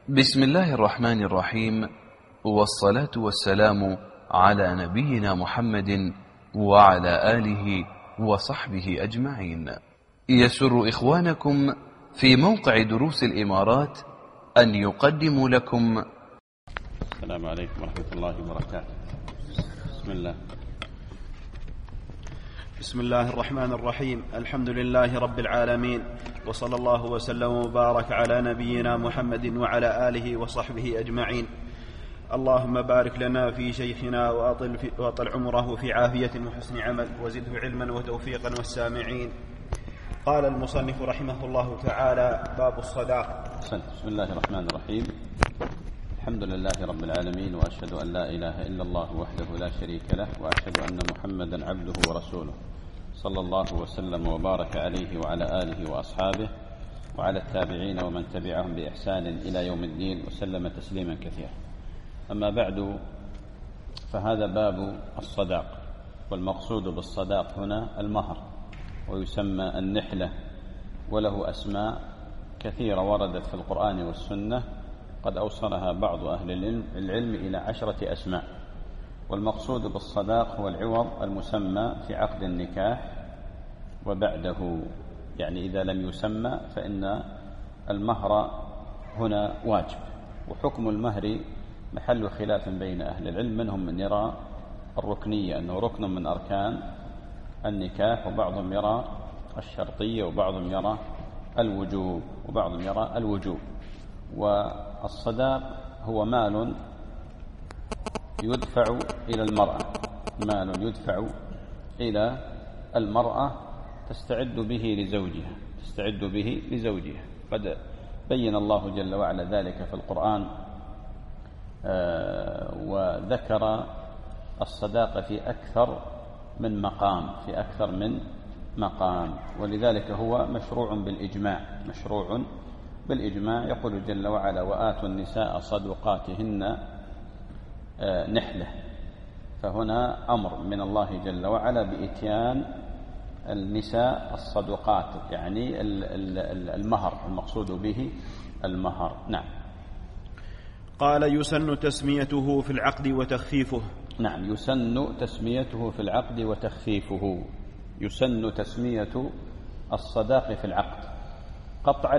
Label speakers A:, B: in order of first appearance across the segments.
A: بسم الله الرحمن الرحيم، والصلاة والسلام على نبينا محمد وعلى آله وصحبه أجمعين. يسر إخوانكم في موقع دروس الإمارات أن يقدموا لكم.
B: السلام عليكم ورحمة الله وبركاته.
C: بسم الله الرحمن الرحيم. الحمد لله رب العالمين، وصلى الله وسلم وبارك على نبينا محمد وعلى آله وصحبه أجمعين. اللهم بارك لنا في شيخنا وأطل عمره في عافية وحسن عمل، وزده علما وتوفيقا والسامعين. قال المصنف رحمه الله تعالى: باب الصداق.
B: بسم الله الرحمن الرحيم. الحمد لله رب العالمين، وأشهد أن لا إله إلا الله وحده لا شريك له، وأشهد أن محمدا عبده ورسوله، صلى الله وسلم وبارك عليه وعلى آله وأصحابه وعلى التابعين ومن تبعهم بإحسان إلى يوم الدين، وسلم تسليما كثيرا. أما بعد، فهذا باب الصداق، والمقصود بالصداق هنا المهر، ويسمى النحلة، وله أسماء كثيرة وردت في القرآن والسنة، قد أوصلها بعض أهل العلم إلى 10 أسماء. والمقصود بالصداق هو العوض المسمى في عقد النكاح وبعده، يعني إذا لم يسمى فإن المهر هنا واجب. وحكم المهر محل خلاف بين أهل العلم، منهم من يرى الركنية أنه ركن من أركان النكاح، وبعضهم يرى الشرطية، وبعضهم يرى الوجوب. والصداق هو مال يدفع إلى المرأة تستعد به لزوجها. قد بين الله جل وعلا ذلك في القرآن، وذكر الصداق في أكثر من مقام، ولذلك هو مشروع بالإجماع. يقول جل وعلا: وآتوا النساء صدقاتهن نحلة. فهنا أمر من الله جل وعلا بإتيان النساء الصدقات، يعني المهر، المقصود به المهر. نعم.
C: قال: يسن تسميته في العقد وتخفيفه.
B: نعم، يسن تسميته في العقد وتخفيفه. يسن تسمية الصداق في العقد قطعا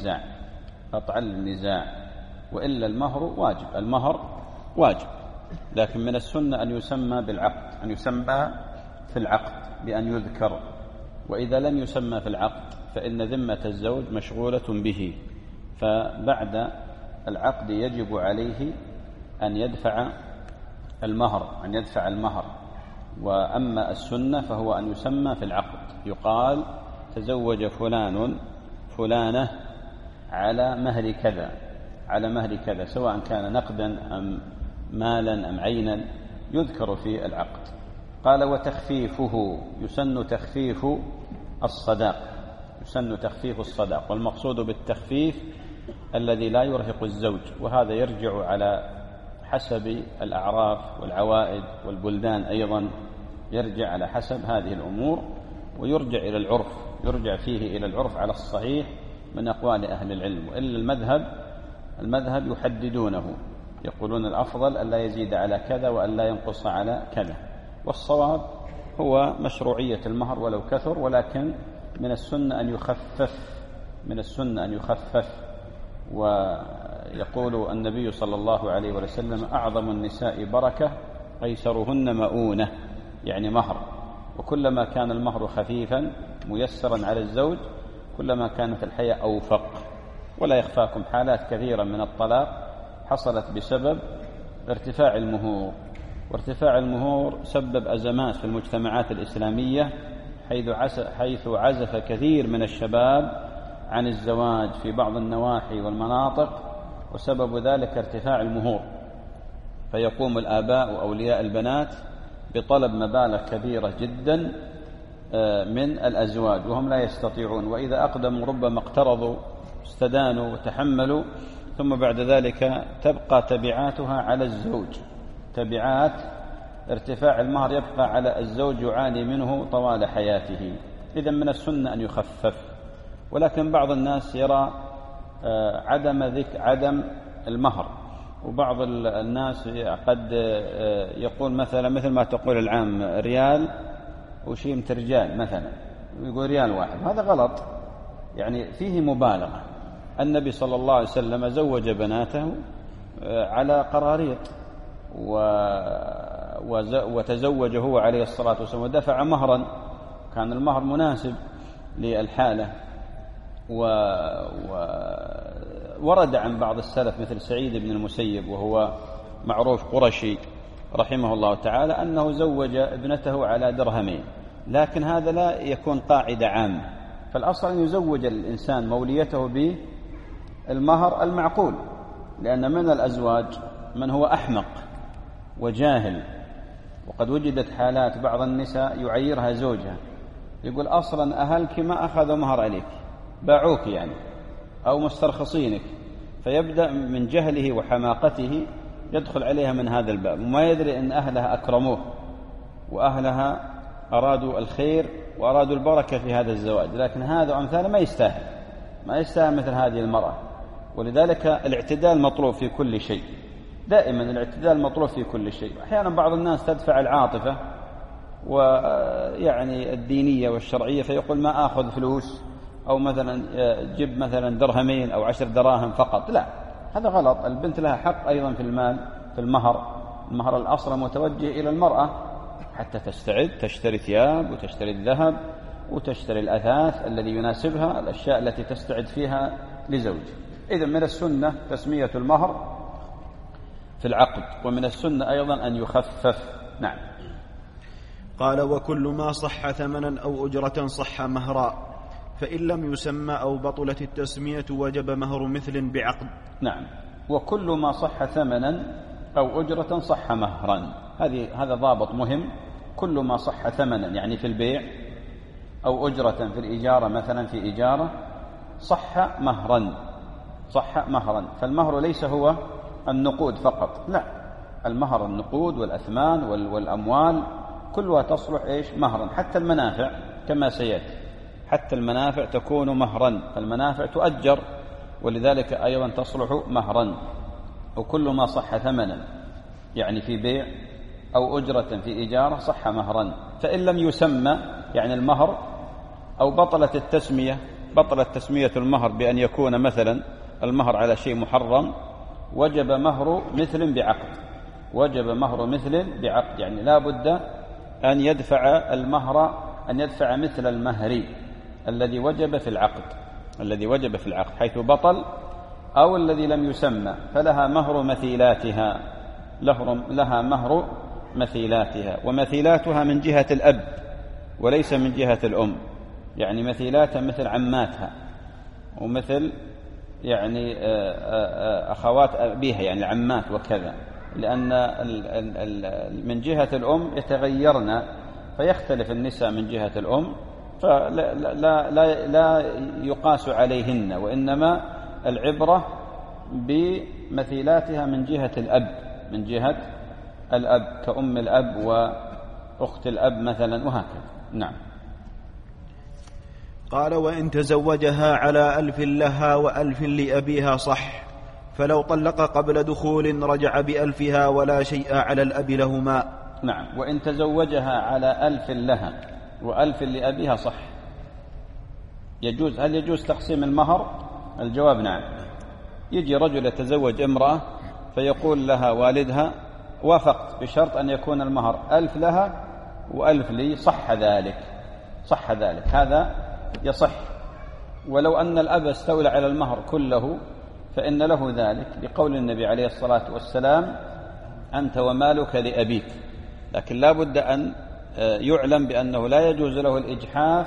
B: للنزاع، وإلا المهر واجب، لكن من السنة أن يسمى بالعقد، أن يسمى في العقد بأن يذكر. وإذا لم يسمى في العقد فإن ذمة الزوج مشغولة به، فبعد العقد يجب عليه أن يدفع المهر. وأما السنة فهو أن يسمى في العقد، يقال: تزوج فلان فلانة على مهر كذا، سواء كان نقدا أم مالا أم عينا، يذكر في العقد. قال: وتخفيفه، يسن تخفيف الصداق. والمقصود بالتخفيف الذي لا يرهق الزوج، وهذا يرجع على حسب الأعراف والعوائد والبلدان، أيضا يرجع على حسب هذه الأمور، ويرجع فيه إلى العرف على الصحيح من أقوال أهل العلم. وإلا المذهب يحددونه، يقولون الأفضل أن لا يزيد على كذا وأن لا ينقص على كذا. والصواب هو مشروعية المهر ولو كثر، ولكن من السنة أن يخفف. ويقول النبي صلى الله عليه وسلم: أعظم النساء بركة أيسرهن مؤونة، يعني مهر. وكلما كان المهر خفيفا ميسرا على الزوج كلما كانت الحياة أوفق. ولا يخفاكم حالات كثيرة من الطلاق حصلت بسبب ارتفاع المهور، وارتفاع المهور سبب أزمات في المجتمعات الإسلامية، حيث عزف كثير من الشباب عن الزواج في بعض النواحي والمناطق، وسبب ذلك ارتفاع المهور. فيقوم الآباء وأولياء البنات بطلب مبالغ كبيرة جدا من الأزواج وهم لا يستطيعون، وإذا أقدموا ربما اقترضوا، استدانوا وتحملوا، ثم بعد ذلك تبقى تبعاتها على الزوج. تبعات ارتفاع المهر يبقى على الزوج، يعاني منه طوال حياته. إذن من السنة أن يخفف. ولكن بعض الناس يرى عدم المهر. وبعض الناس قد يقول مثلا مثل ما تقول العام ريال وشيمة رجال مثلا، يقول ريال واحد، هذا غلط، يعني فيه مبالغة. النبي صلى الله عليه وسلم زوج بناته على قراريط، وتزوج هو عليه الصلاة والسلام ودفع مهرا، كان المهر مناسب للحالة. ورد عن بعض السلف مثل سعيد بن المسيب وهو معروف قرشي رحمه الله تعالى أنه زوج ابنته على درهمين، لكن هذا لا يكون قاعدة عامة، فالأصل أن يزوج الإنسان موليته بالمهر المعقول، لأن من الأزواج من هو أحمق وجاهل، وقد وجدت حالات بعض النساء يعيرها زوجها يقول أصلا أهلك ما أخذوا مهر عليك، باعوك يعني أو مسترخصينك، فيبدأ من جهله وحماقته يدخل عليها من هذا الباب، وما يدري أن أهلها أكرموه وأهلها أرادوا الخير وأرادوا البركة في هذا الزواج، لكن هذا أمثاله ما يستاهل مثل هذه المرأة. ولذلك الاعتدال مطلوب في كل شيء، دائما الاعتدال مطلوب في كل شيء. أحيانا بعض الناس تدفع العاطفة ويعني الدينية والشرعية، فيقول ما آخذ فلوس، أو مثلا جيب مثلا درهمين أو 10 دراهم فقط، لا، هذا غلط. البنت لها حق أيضا في المال، في المهر الأصل متوجه إلى المرأة حتى تستعد، تشتري ثياب وتشتري الذهب وتشتري الأثاث الذي يناسبها، الأشياء التي تستعد فيها لزوج. إذن من السنة تسمية المهر في العقد، ومن السنة أيضا أن يخفف. نعم.
C: قال: وكل ما صح ثمنا أو أجرة صح مهرا، فإن لم يسمى أو بطلت التسمية وجب مهر مثل بعقد.
B: نعم. وكل ما صح ثمنا أو أجرة صح مهرا، هذا ضابط مهم. كل ما صح ثمنا يعني في البيع، أو أجرة في الإجارة، مثلا في إجارة، صح مهرا. فالمهر ليس هو النقود فقط، لا، المهر النقود والأثمان والأموال كلها تصلح مهرا، حتى المنافع كما سيأتي، حتى المنافع تكون مهرا، فالمنافع تؤجر ولذلك أيضا تصلح مهرا. وكل ما صح ثمنا يعني في بيع أو أجرة في إجارة صح مهرا. فإن لم يسمى يعني المهر، أو بطلت تسمية المهر بأن يكون مثلا المهر على شيء محرم، وجب مهر مثل بعقد، يعني لا بد أن يدفع مثل المهر الذي وجب في العقد، حيث بطل أو الذي لم يسمى، فلها مهر مثيلاتها، ومثيلاتها من جهة الأب وليس من جهة الأم، يعني مثيلاتها مثل عماتها ومثل يعني أخوات أبيها، يعني العمات وكذا، لأن من جهة الأم يتغيرن، فيختلف النساء من جهة الأم، فلا يقاس عليهن، وإنما العبرة بمثيلاتها من جهة الأب، كأم الأب وأخت الأب مثلا، وهكذا. نعم.
C: قال: وإن تزوجها على 1000 لها و1000 لأبيها صح، فلو طلق قبل دخول رجع ب1000 ولا شيء على الأب لهما.
B: نعم. وإن تزوجها على 1000 لها و1000 لأبيها صح. هل يجوز تقسيم المهر؟ الجواب نعم. يجي رجل يتزوج امرأة فيقول لها والدها: وافقت بشرط أن يكون المهر 1000 لها و1000 لي، صح ذلك، هذا يصح. ولو أن الأب استولى على المهر كله فإن له ذلك، لقول النبي عليه الصلاة والسلام: أنت ومالك لأبيك. لكن لا بد أن يعلم بأنه لا يجوز له الإجحاف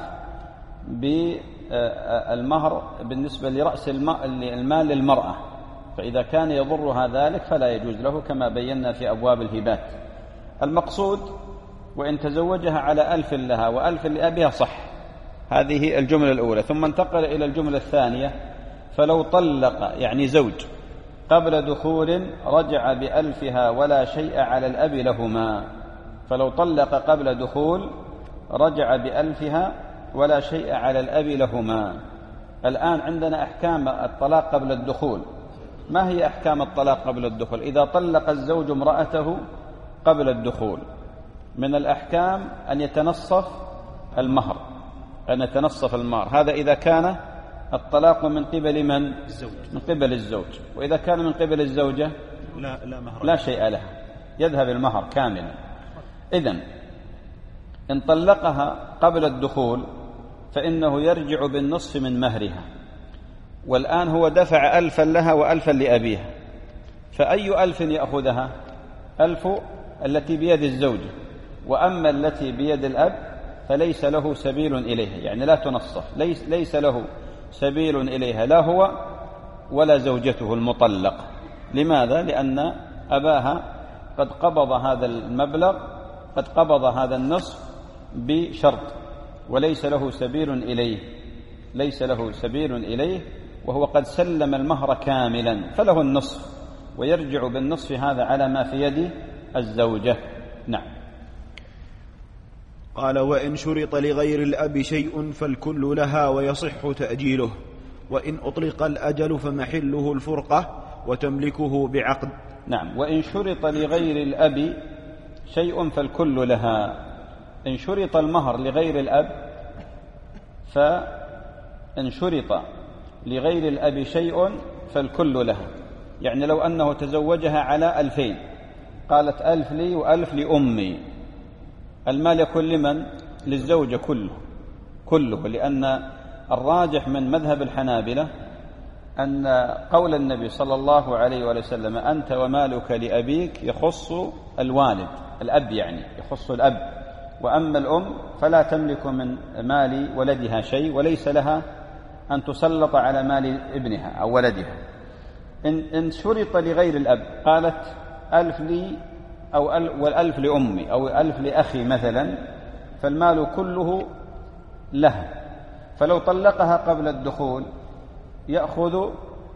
B: بالمهر بالنسبة لرأس المال للمرأة، فإذا كان يضرها ذلك فلا يجوز له، كما بينا في أبواب الهبات. المقصود: وإن تزوجها على 1000 لها و1000 لأبيها صح. هذه الجملة الأولى. ثم انتقل إلى الجملة الثانية: فلو طلق يعني زوج قبل دخول رجع ب1000 ولا شيء على الأب لهما. فلو طلق قبل دخول رجع ب1000 ولا شيء على الأب لهما. الآن عندنا أحكام الطلاق قبل الدخول، ما هي أحكام الطلاق قبل الدخول؟ إذا طلق الزوج امرأته قبل الدخول من الأحكام أن يتنصف المهر، هذا إذا كان الطلاق من قبل من؟ من قبل الزوج. وإذا كان من قبل الزوجة لا شيء لها، يذهب المهر كاملا. إذن إن طلقها قبل الدخول فإنه يرجع بالنصف من مهرها، والآن هو دفع 1000 لها و1000 لأبيها، فأي 1000 يأخذها؟ 1000 التي بيد الزوجة، وأما التي بيد الأب فليس له سبيل إليها، يعني لا تنصف، ليس له سبيل إليها لا هو ولا زوجته المطلق. لماذا؟ لأن أباها قد قبض هذا المبلغ، قد قبض هذا النصف بشرط، وليس له سبيل إليه، وهو قد سلم المهر كاملا، فله النصف، ويرجع بالنصف هذا على ما في يد الزوجة. نعم.
C: قال: وإن شرط لغير الأب شيء فالكل لها ويصح تأجيله، وإن أطلق الأجل فمحله الفرقة وتملكه بعقد.
B: نعم. وإن شرط لغير الأب شيء فالكل لها. إن شرط المهر لغير الأب، فإن شرط لغير الأب شيء فالكل لها. يعني لو أنه تزوجها على 2000، قالت 1000 لي و1000 لأمي، المال يكون لمن؟ للزوجة كله، لأن الراجح من مذهب الحنابلة أن قول النبي صلى الله عليه وسلم أنت ومالك لأبيك يخص الوالد، الأب يعني يخص الأب، وأما الأم فلا تملك من مال ولدها شيء، وليس لها أن تسلط على مال ابنها أو ولدها. إن شرط لغير الأب، قالت 1000 لي أو 1000 لأمي أو 1000 لأخي مثلا، فالمال كله لها، فلو طلقها قبل الدخول يأخذ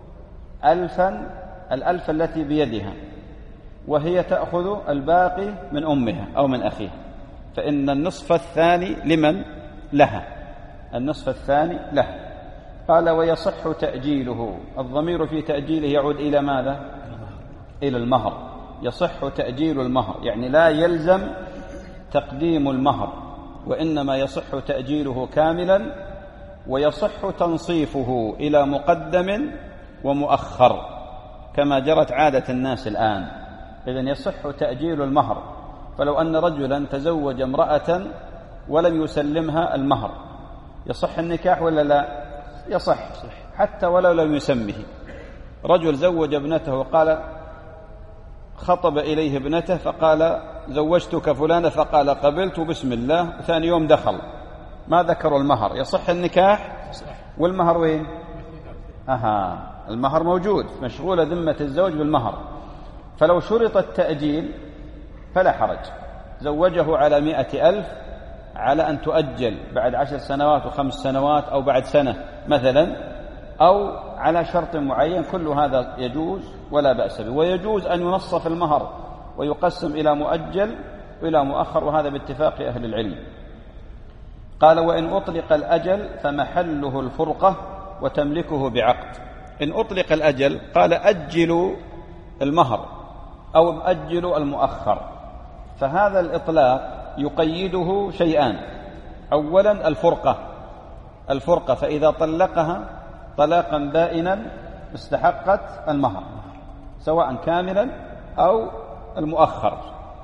B: 1000 التي بيدها، وهي تأخذ الباقي من أمها أو من أخيها، فإن النصف الثاني لمن؟ لها، النصف الثاني لها. قال: ويصح تأجيله. الضمير في تأجيله يعود إلى ماذا؟ إلى المهر. يصح تأجيل المهر، يعني لا يلزم تقديم المهر، وإنما يصح تأجيله كاملا، ويصح تنصيفه إلى مقدم ومؤخر كما جرت عادة الناس الآن. إذن يصح تأجيل المهر. فلو أن رجلا تزوج امرأة ولم يسلمها المهر، يصح النكاح ولا لا؟ يصح، حتى ولو لم يسمه. رجل زوج ابنته، قال خطب إليه ابنته فقال زوجتك فلانة، فقال قبلت بسم الله، ثاني يوم دخل ما ذكروا المهر، يصح النكاح؟ والمهر وين؟ المهر موجود، مشغولة ذمة الزوج بالمهر. فلو شرط التأجيل فلا حرج، زوجه على 100,000 على أن تؤجل بعد 10 سنوات و5 سنوات أو بعد سنة مثلا، أو على شرط معين، كل هذا يجوز ولا بأس به. ويجوز أن ينصف المهر ويقسم إلى مؤجل وإلى مؤخر، وهذا باتفاق أهل العلم. قال: وإن أطلق الأجل فمحله الفرقة وتملكه بعقد. إن أطلق الأجل، قال أجلوا المهر أو أجلوا المؤخر، فهذا الإطلاق يقيده شيئان. أولا الفرقة، فإذا طلقها طلاقا بائنا استحقت المهر سواء كاملا أو المؤخر،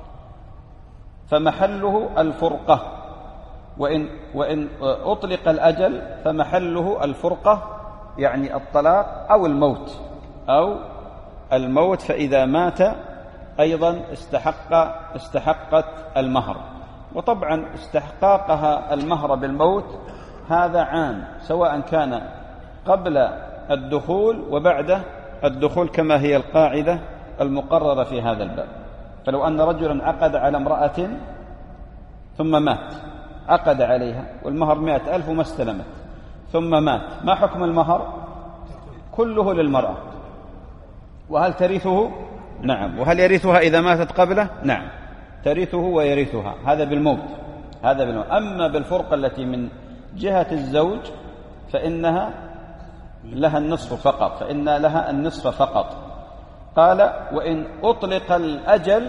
B: فمحله الفرقة. وإن أطلق الأجل فمحله الفرقة، يعني الطلاق أو الموت، فإذا مات أيضا استحقت المهر. وطبعا استحقاقها المهر بالموت هذا عام، سواء كان قبل الدخول وبعد الدخول، كما هي القاعدة المقررة في هذا الباب. فلو أن رجلا عقد على امرأة ثم مات، عقد عليها والمهر 100,000 وما استلمت، ثم مات، ما حكم المهر؟ كله للمرأة. وهل ترثه؟ نعم. وهل يرثها إذا ماتت قبله؟ نعم، ترثه ويرثها، هذا بالموت. أما بالفرقة التي من جهة الزوج فإنها لها النصف فقط، فإن لها النصف فقط. قال: وإن أطلق الأجل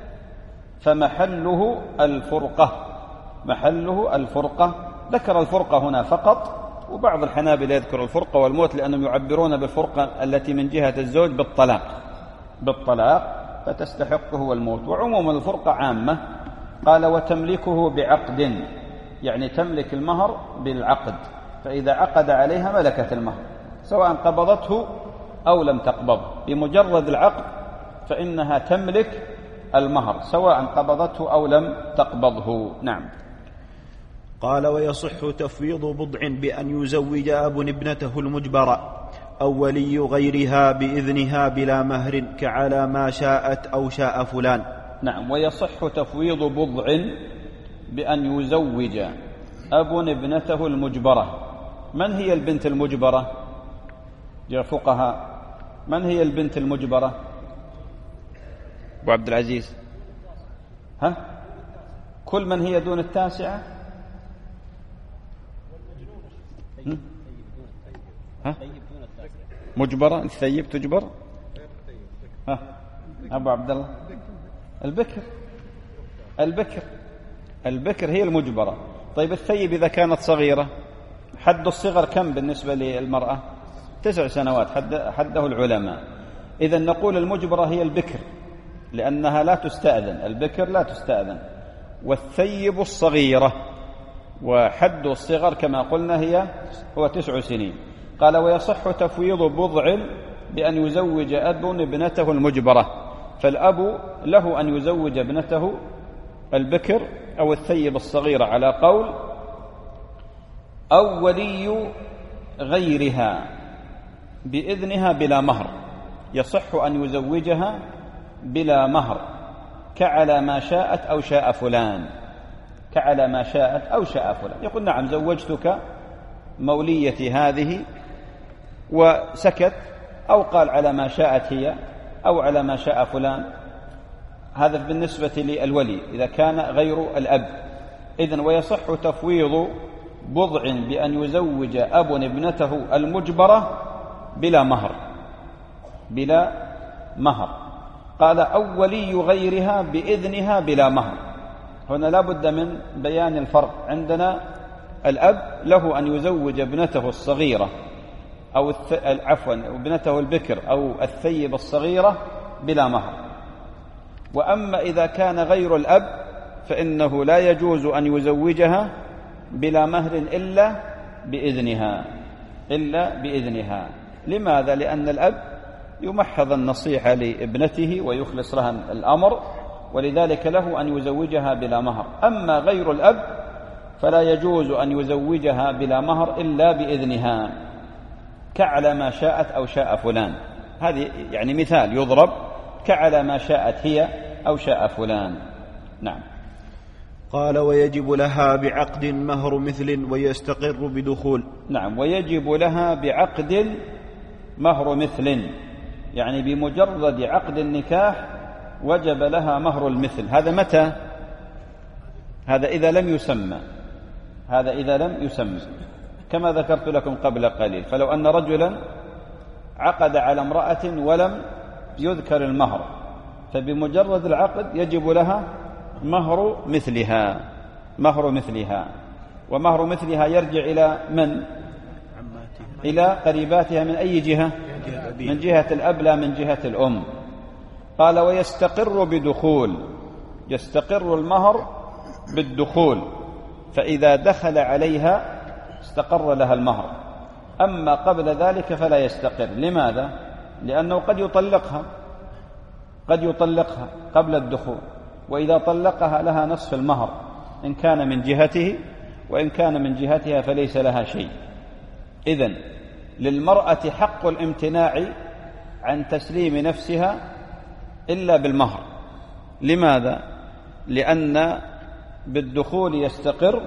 B: فمحله الفرقة. محله الفرقة. ذكر الفرقة هنا فقط، وبعض الحنابلة يذكر الفرقة والموت لأنهم يعبرون بالفرقة التي من جهة الزوج بالطلاق فتستحقه الموت، وعموم الفرقة عامة. قال: وتملكه بعقد، يعني تملك المهر بالعقد، فإذا عقد عليها ملكت المهر سواء قبضته أو لم تقبض، بمجرد العقد فإنها تملك المهر سواء قبضته أو لم تقبضه. نعم.
C: قال: ويصح تفويض بضع بأن يزوج أب ابنته المجبرة أو ولي غيرها بإذنها بلا مهر كعلى ما شاءت أو شاء فلان.
B: نعم. ويصح تفويض بضع بأن يزوج أب ابنته المجبرة. من هي البنت المجبرة؟ يا فقهاء، من هي البنت المجبرة؟ أبو عبد العزيز، ها؟ كل من هي دون التاسعة؟ ها؟ مجبرة. الثيب تجبر؟ ها؟ أبو عبد الله، البكر هي المجبرة. طيب الثيب إذا كانت صغيرة، حد الصغر كم بالنسبة للمرأة؟ 9 سنوات حده العلماء. إذن نقول المجبرة هي البكر لأنها لا تستأذن، البكر لا تستأذن، والثيب الصغيرة، وحد الصغر كما قلنا هو 9 سنين. قال: ويصح تفويض بضع بأن يزوج أب ابنته المجبرة، فالأب له أن يزوج ابنته البكر أو الثيب الصغيرة على قول، أو ولي غيرها بإذنها بلا مهر. يصح أن يزوجها بلا مهر كعلى ما شاءت أو شاء فلان. كعلى ما شاءت أو شاء فلان، يقول: نعم زوجتك موليتي هذه، وسكت، أو قال على ما شاءت هي أو على ما شاء فلان. هذا بالنسبة للولي إذا كان غير الأب. إذن ويصح تفويض بضع بأن يزوج أب ابنته المجبرة بلا مهر. قال: أو ولي غيرها بإذنها بلا مهر. هنا لا بد من بيان الفرق. عندنا الأب له أن يزوج ابنته الصغيرة أو ابنته البكر أو الثيب الصغيرة بلا مهر، وأما إذا كان غير الأب فإنه لا يجوز أن يزوجها بلا مهر إلا بإذنها. لماذا؟ لأن الأب يمحض النصيحة لابنته ويخلص لها الأمر، ولذلك له أن يزوجها بلا مهر. أما غير الأب فلا يجوز أن يزوجها بلا مهر إلا بإذنها، كعلى ما شاءت أو شاء فلان. هذه يعني مثال يضرب، كعلى ما شاءت هي أو شاء فلان. نعم.
C: قال: ويجب لها بعقد مهر مثل ويستقر بدخول.
B: نعم. ويجب لها بعقد مهر مثل، يعني بمجرد عقد النكاح وجب لها مهر المثل. هذا متى؟ هذا إذا لم يسمى، كما ذكرت لكم قبل قليل. فلو أن رجلا عقد على امرأة ولم يذكر المهر، فبمجرد العقد يجب لها مهر مثلها. ومهر مثلها يرجع إلى من؟ إلى قريباتها. من أي جهة؟ من جهة الأب لا من جهة الأم. قال: ويستقر بدخول. يستقر المهر بالدخول، فإذا دخل عليها استقر لها المهر. أما قبل ذلك فلا يستقر. لماذا؟ لأنه قد يطلقها قبل الدخول، وإذا طلقها لها نصف المهر إن كان من جهته، وإن كان من جهتها فليس لها شيء. إذن للمرأة حق الامتناع عن تسليم نفسها إلا بالمهر. لماذا؟ لأن بالدخول يستقر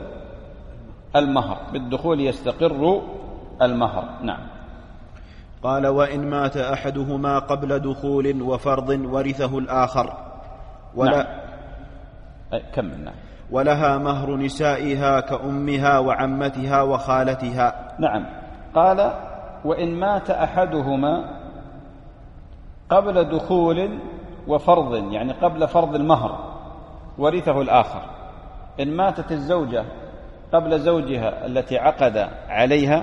B: المهر. نعم.
C: قال: وإن مات أحدهما قبل دخول وفرض ورثه الآخر
B: نعم. كملنا.
C: ولها مهر نسائها كأمها وعمتها وخالتها.
B: نعم. قال: وإن مات أحدهما قبل دخول وفرض، يعني قبل فرض المهر، ورثه الآخر. إن ماتت الزوجة قبل زوجها التي عقد عليها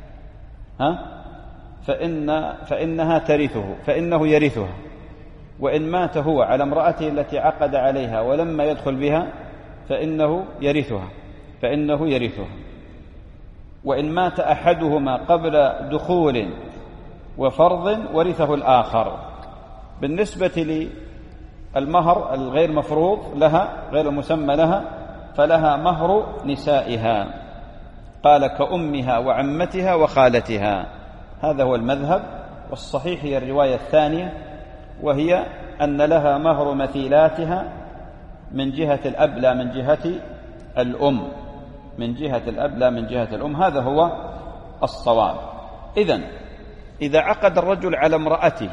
B: فإنها ترثه، فإنه يرثها. وإن مات هو على امرأته التي عقد عليها ولما يدخل بها فإنه يرثها. وإن مات أحدهما قبل دخول وفرض ورثه الآخر. بالنسبة للمهر الغير مفروض لها، غير المسمى لها، فلها مهر نسائها، قال كأمها وعمتها وخالتها. هذا هو المذهب، والصحيح هي الرواية الثانية، وهي أن لها مهر مثيلاتها من جهة الأب لا من جهة الأم، من جهة الأب لا من جهة الأم. هذا هو الصواب. إذا عقد الرجل على امرأته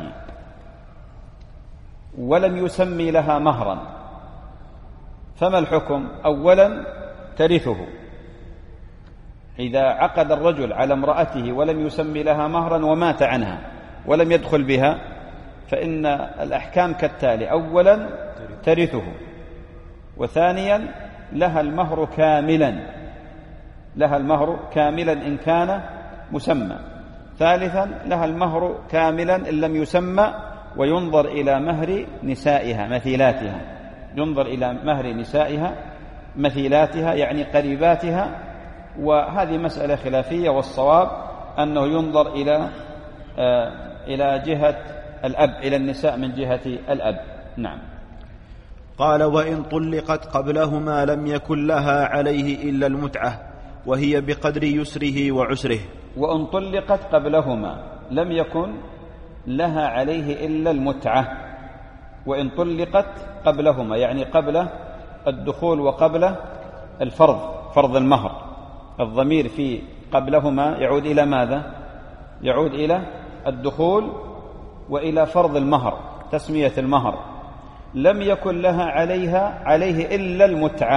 B: ولم يسمي لها مهرا فما الحكم؟ أولا ترثه. إذا عقد الرجل على امرأته ولم يسمي لها مهرا ومات عنها ولم يدخل بها فإن الأحكام كالتالي: أولا ترثه، وثانيا لها المهر كاملا إن كان مسمى، ثالثا لها المهر كاملا إن لم يسمى، وينظر إلى مهر نسائها مثيلاتها، يعني قريباتها. وهذه مسألة خلافية، والصواب أنه ينظر إلى جهة الأب، إلى النساء من جهة الأب. نعم.
C: قال: وإن طلقت قبلهما لم يكن لها عليه إلا المتعة، وهي بقدر يسره وعسره.
B: وإن طلقت قبلهما لم يكن لها عليه إلا المتعة. وإن طلقت قبلهما يعني قبل الدخول وقبل فرض المهر. الضمير في قبلهما يعود إلى ماذا؟ يعود إلى الدخول وإلى فرض المهر، تسمية المهر. لم يكن لها عليه إلا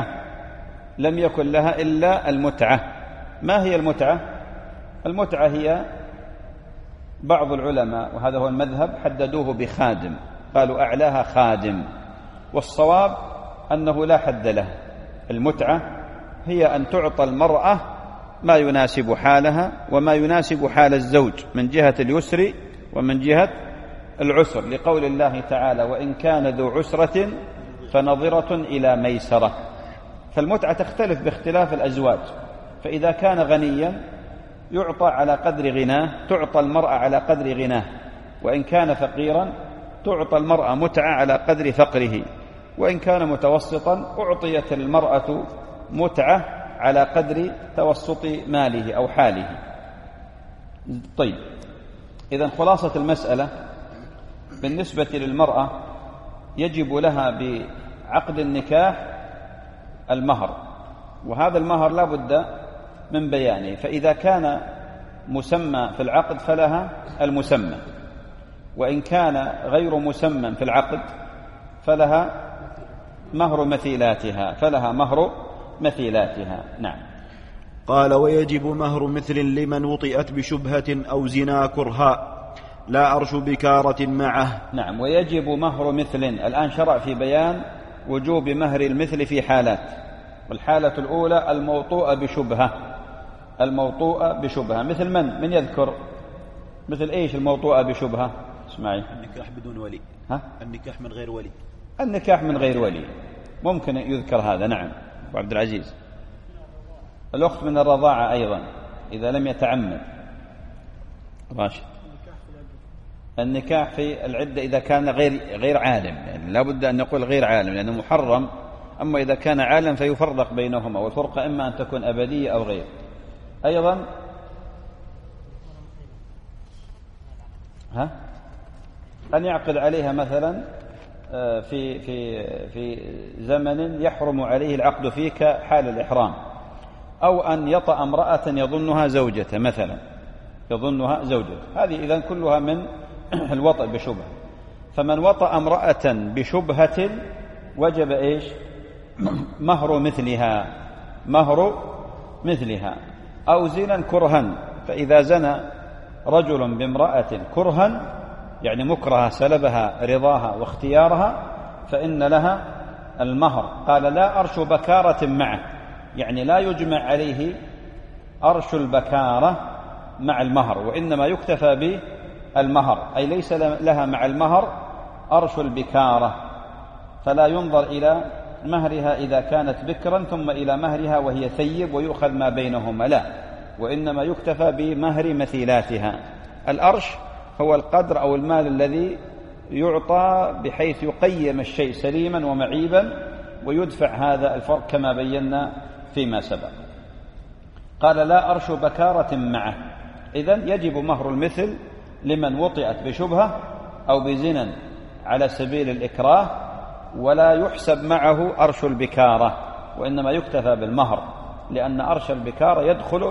B: المتعة. ما هي المتعة؟ المتعة هي بعض العلماء، وهذا هو المذهب، حددوه بخادم، قالوا أعلاها خادم، والصواب أنه لا حد له. المتعة هي أن تعطى المرأة ما يناسب حالها وما يناسب حال الزوج من جهة اليسر ومن جهة العسر، لقول الله تعالى: وإن كان ذو عسرة فنظرة إلى ميسرة. فالمتعة تختلف باختلاف الأزواج، فإذا كان غنيا يعطى على قدر غناه، تعطى المرأة على قدر غناه، وإن كان فقيرا تعطى المرأة متعة على قدر فقره، وإن كان متوسطا أعطيت المرأة متعة على قدر توسط ماله أو حاله. طيب، إذن خلاصة المسألة: بالنسبة للمرأة يجب لها بعقد النكاح المهر، وهذا المهر لا بد من بيانه. فإذا كان مسمى في العقد فلها المسمى، وإن كان غير مسمى في العقد فلها مهر مثيلاتها. نعم.
C: قال: ويجب مهر مثل لمن وطئت بشبهة أو زنا كرها لا أرش بكارة معه.
B: نعم، ويجب مهر مثل. الآن شرع في بيان وجوب مهر المثل في حالات. والحالة الأولى الموطوءة بشبهة. مثل من يذكر؟ مثل إيش الموطوءة بشبهة؟ اسمعي.
C: النكاح بدون ولي. النكاح من غير ولي.
B: النكاح من غير ولي ممكن يذكر هذا. نعم أبو عبد العزيز. الأخت من الرضاعة أيضا إذا لم يتعمد. راشد. النكاح في العدة إذا كان غير عالم، يعني لا بد أن نقول غير عالم لأنه محرم. أما إذا كان عالم فيفرق بينهما، والفرقة إما أن تكون أبدية أو غير. أيضا أن يعقد عليها مثلا في زمن يحرم عليه العقد فيه كحال الإحرام، أو أن يطأ امرأة يظنها زوجته مثلا، هذه إذن كلها من الوطأ بشبهة. فمن وطأ امرأة بشبهة وجب إيش؟ مهر مثلها، أو زنا كرها. فإذا زنى رجل بامرأة كرها يعني مكرها سلبها رضاها واختيارها فإن لها المهر. قال لا أرش بكارة معه، يعني لا يجمع عليه أرش البكارة مع المهر، وإنما يكتفى بالمهر، أي ليس لها مع المهر أرش البكارة، فلا ينظر إلى مهرها إذا كانت بكرا ثم إلى مهرها وهي ثيب ويؤخذ ما بينهما، لا، وإنما يكتفى بمهر مثيلاتها. الأرش هو القدر أو المال الذي يعطى بحيث يقيم الشيء سليما ومعيبا ويدفع هذا الفرق كما بينا فيما سبق. قال لا أرش بكارة معه، إذن يجب مهر المثل لمن وطئت بشبهة أو بزنا على سبيل الإكراه، ولا يحسب معه أرش البكارة، وإنما يكتفى بالمهر، لأن أرش البكارة يدخل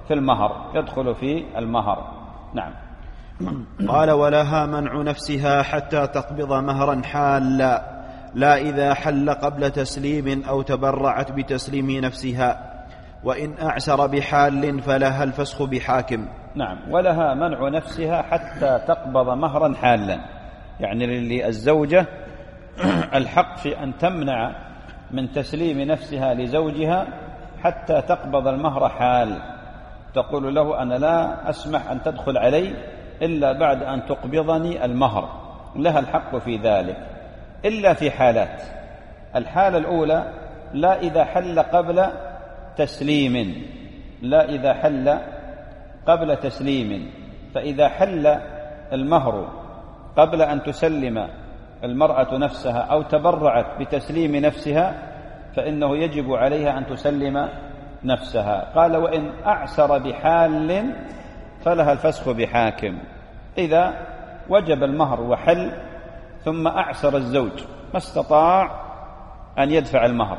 B: في المهر. نعم.
C: قال ولها منع نفسها حتى تقبض مهرا حالا، لا إذا حل قبل تسليم أو تبرعت بتسليم نفسها، وإن أعسر بحال فلها الفسخ بحاكم.
B: نعم. ولها منع نفسها حتى تقبض مهرا حالا، يعني للزوجة الحق في أن تمنع من تسليم نفسها لزوجها حتى تقبض المهر حال، تقول له أنا لا أسمح أن تدخل علي إلا بعد أن تقبضني المهر، لها الحق في ذلك إلا في حالات. الحالة الأولى لا إذا حل قبل تسليم، لا إذا حل قبل تسليم، فإذا حل المهر قبل أن تسلم المرأة نفسها أو تبرعت بتسليم نفسها فإنه يجب عليها أن تسلم نفسها. قال وإن أعسر بحال فلها الفسخ بحاكم. إذا وجب المهر وحل ثم أعسر الزوج ما استطاع أن يدفع المهر،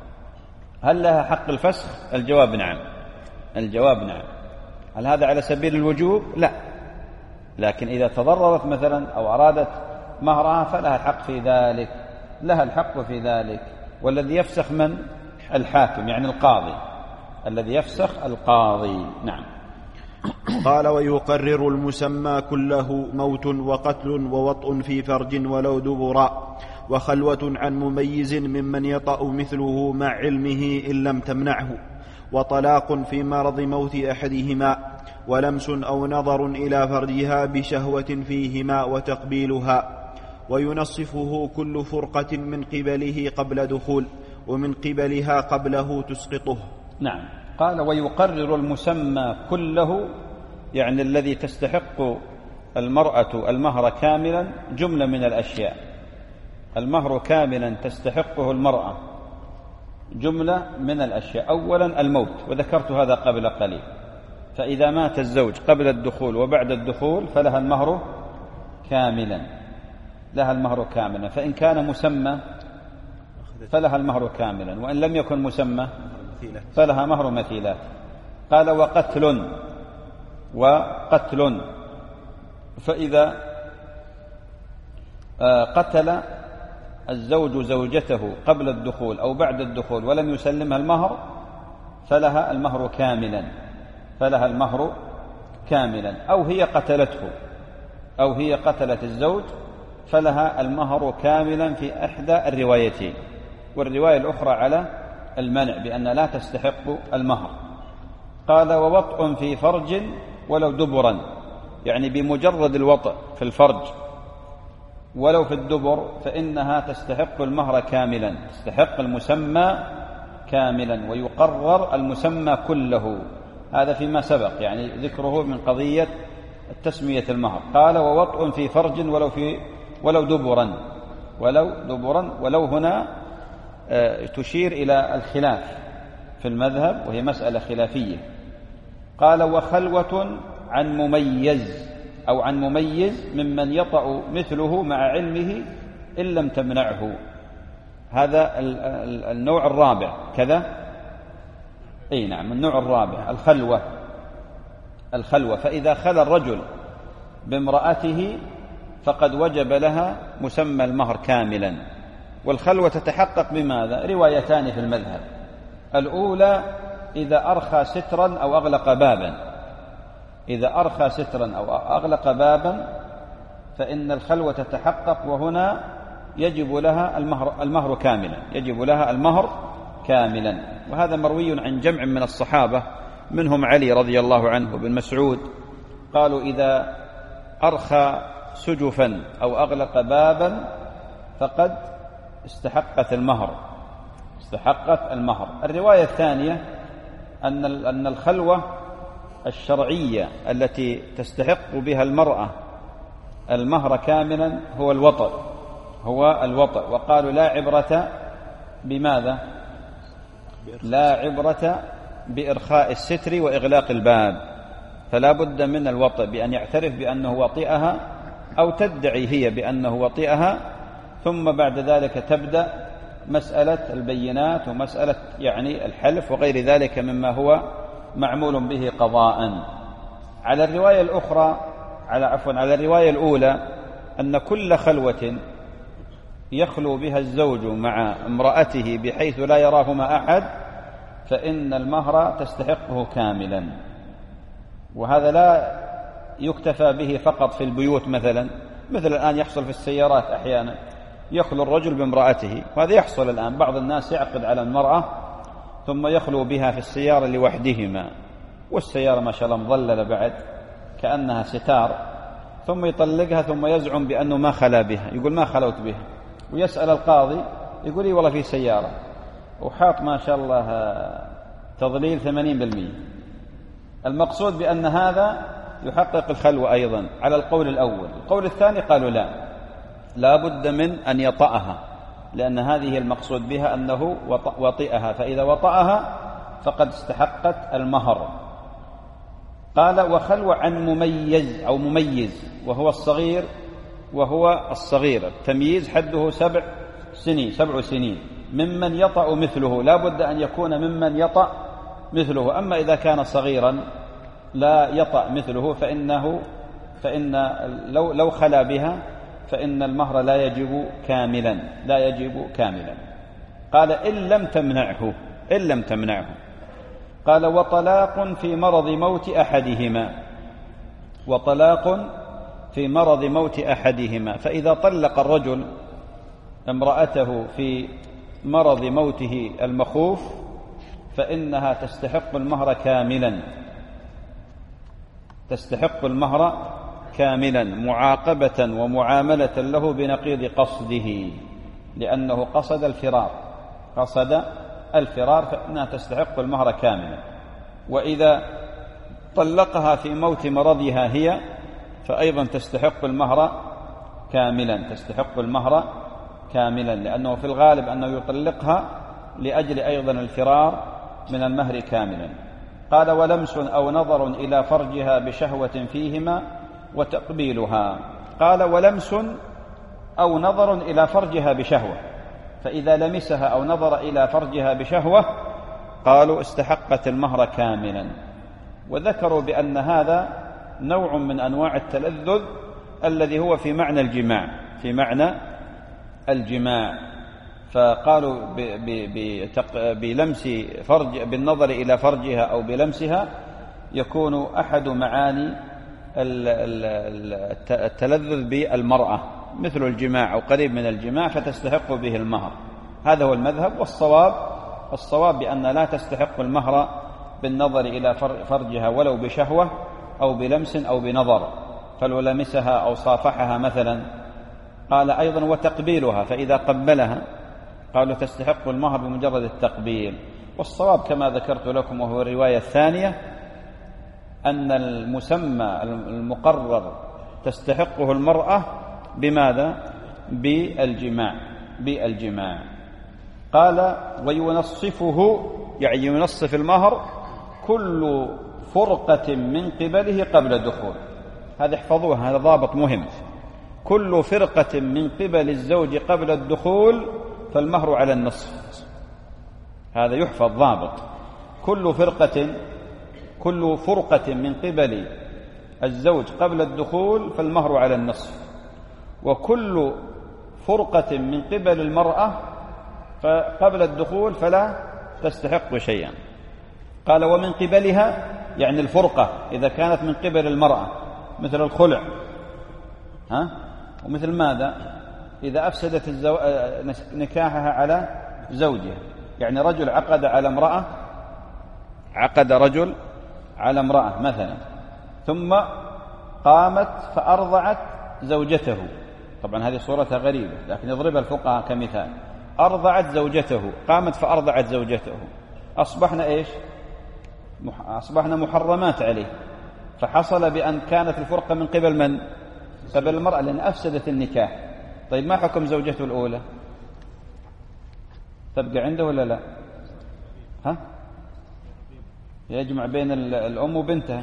B: هل لها حق الفسخ؟ الجواب نعم. هل هذا على سبيل الوجوب؟ لا، لكن إذا تضررت مثلا أو أرادت مهرها فلها الحق في ذلك، لها الحق في ذلك. والذي يفسخ من؟ الحاكم، يعني القاضي، الذي يفسخ القاضي. نعم.
C: قال ويقرر المسمى كله موت وقتل ووطء في فرج ولو دبرا، وخلوة عن مميز ممن يطأ مثله مع علمه إن لم تمنعه، وطلاق في مرض موت أحدهما، ولمس أو نظر إلى فرجها بشهوة فيهما وتقبيلها، وينصفه كل فرقة من قبله قبل دخول، ومن قبلها قبله تسقطه.
B: نعم. قال ويقرر المسمى كله، يعني الذي تستحق المرأة المهر كاملا جملة من الأشياء. المهر كاملا تستحقه المرأة جملة من الأشياء. أولا الموت، وذكرت هذا قبل قليل، فإذا مات الزوج قبل الدخول وبعد الدخول فلها المهر كاملا، فإن كان مسمى فلها المهر كاملا، وإن لم يكن مسمى فلها مهر مثيلات. قال وقتل، فإذا قتل الزوج زوجته قبل الدخول أو بعد الدخول ولم يسلمها المهر فلها المهر كاملا، أو هي قتلته، أو هي قتلت الزوج فلها المهر كاملا في إحدى الروايتين، والرواية الأخرى على المنع بأن لا تستحق المهر. قال ووطء في فرج ولو دبرا، يعني بمجرد الوطء في الفرج ولو في الدبر فإنها تستحق المهر كاملا، تستحق المسمى كاملا، ويقرر المسمى كله. هذا فيما سبق، يعني ذكره من قضية التسمية المهر. قال ووطء في فرج ولو دبرا، ولو هنا تشير إلى الخلاف في المذهب، وهي مسألة خلافية. قال وخلوة عن مميز أو عن مميز ممن يطأ مثله مع علمه إن لم تمنعه. هذا النوع الرابع كذا، أي نعم، النوع الرابع الخلوة. فإذا خلى الرجل بامرأته فقد وجب لها مسمى المهر كاملا. والخلوة تتحقق بماذا؟ روايتان في المذهب. الأولى إذا أرخى سترا أو أغلق بابا، إذا أرخى سترا أو أغلق بابا فإن الخلوة تتحقق، وهنا يجب لها المهر كاملا، يجب لها المهر كاملا. وهذا مروي عن جمع من الصحابة منهم علي رضي الله عنه وابن مسعود، قالوا إذا أرخى سجفا أو أغلق بابا فقد استحقت المهر، استحقت المهر. الرواية الثانية أن الخلوة الشرعية التي تستحق بها المرأة المهر كاملا هو الوطأ، وقالوا لا عبرة بماذا؟ لا عبرة بإرخاء الستر وإغلاق الباب، فلا بد من الوطأ، بأن يعترف بأنه وطئها أو تدعي هي بأنه وطئها، ثم بعد ذلك تبدأ مسألة البينات ومسألة يعني الحلف وغير ذلك مما هو معمول به قضاء. على الرواية الأخرى على الرواية الأولى أن كل خلوة يخلو بها الزوج مع امرأته بحيث لا يراهما أحد فإن المهر تستحقه كاملا. وهذا لا يكتفى به فقط في البيوت، مثل الآن يحصل في السيارات أحيانا يخلو الرجل بامرأته، وهذا يحصل الآن، بعض الناس يعقد على المرأة ثم يخلو بها في السيارة لوحدهما، والسيارة ما شاء الله مظللة بعد كأنها ستار، ثم يطلقها ثم يزعم بأنه ما خلا بها، يقول ما خلوت بها، ويسأل القاضي يقول لي والله في سيارة وحاط ما شاء الله تضليل 80%. المقصود بأن هذا يحقق الخلوة أيضا على القول الأول. القول الثاني قالوا لا بد من أن يطأها، لأن هذه المقصود بها أنه وطئها، فإذا وطأها فقد استحقت المهر. قال وخلو عن مميز أو مميز وهو الصغير، التمييز حده 7 سنين ممن يطأ مثله، لا بد أن يكون ممن يطأ مثله. أما إذا كان صغيرا لا يطأ مثله فإن لو خلا بها فإن المهر لا يجب كاملا. قال إن لم تمنعه. قال وطلاق في مرض موت أحدهما، فإذا طلق الرجل امرأته في مرض موته المخوف فإنها تستحق المهر كاملا معاقبة ومعاملة له بنقيض قصده، لأنه قصد الفرار فإنها تستحق المهر كاملا. وإذا طلقها في موت مرضها هي فأيضا تستحق المهر كاملا، لأنه في الغالب أنه يطلقها لأجل أيضا الفرار من المهر كاملا. قال ولمس أو نظر إلى فرجها بشهوة فيهما وتقبيلها. قال ولمس أو نظر إلى فرجها بشهوة، فإذا لمسها أو نظر إلى فرجها بشهوة قالوا استحقت المهر كاملا. وذكروا بأن هذا نوع من أنواع التلذذ الذي هو في معنى الجماع، فقالوا بلمس فرج بالنظر إلى فرجها أو بلمسها يكون أحد معاني التلذذ بالمرأة مثل الجماع أو قريب من الجماع، فتستحق به المهر. هذا هو المذهب. والصواب بأن لا تستحق المهر بالنظر إلى فرجها ولو بشهوة أو بلمس أو بنظر، فلو لمسها أو صافحها مثلا. قال أيضا وتقبيلها، فإذا قبلها قالوا تستحق المهر بمجرد التقبيل. والصواب كما ذكرت لكم وهو الرواية الثانية أن المسمى المقرر تستحقه المرأة بماذا؟ بالجماع. قال وينصفه، يعني ينصف المهر كل فرقة من قبله قبل الدخول. هذا احفظوها، هذا ضابط مهم. كل فرقة من قبل الزوج قبل الدخول فالمهر على النصف. هذا يحفظ ضابط. كل فرقة من قبل الزوج قبل الدخول فالمهر على النصف، وكل فرقة من قبل المرأة فقبل الدخول فلا تستحق شيئا. قال ومن قبلها يعني الفرقة إذا كانت من قبل المرأة مثل الخلع، ومثل ماذا إذا أفسدت نكاحها على زوجها، يعني رجل عقد رجل على امرأة مثلا، ثم قامت فأرضعت زوجته، طبعا هذه صورتها غريبة لكن يضربها الفقهاء كمثال، أرضعت زوجته، قامت فأرضعت زوجته، أصبحنا إيش؟ أصبحنا محرمات عليه، فحصل بأن كانت الفرقة من قبل من؟ قبل المرأة، لأن أفسدت النكاح. طيب ما حكم زوجته الأولى؟ تبقى عنده ولا لا؟ يجمع بين الأم وبنتها،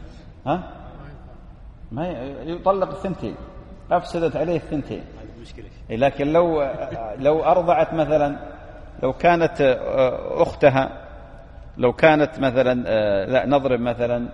B: ما يطلق الثنتين، أفسدت عليه الثنتين. لكن لو أرضعت مثلا، لو كانت أختها، لو كانت مثلا لا نضرب مثلا،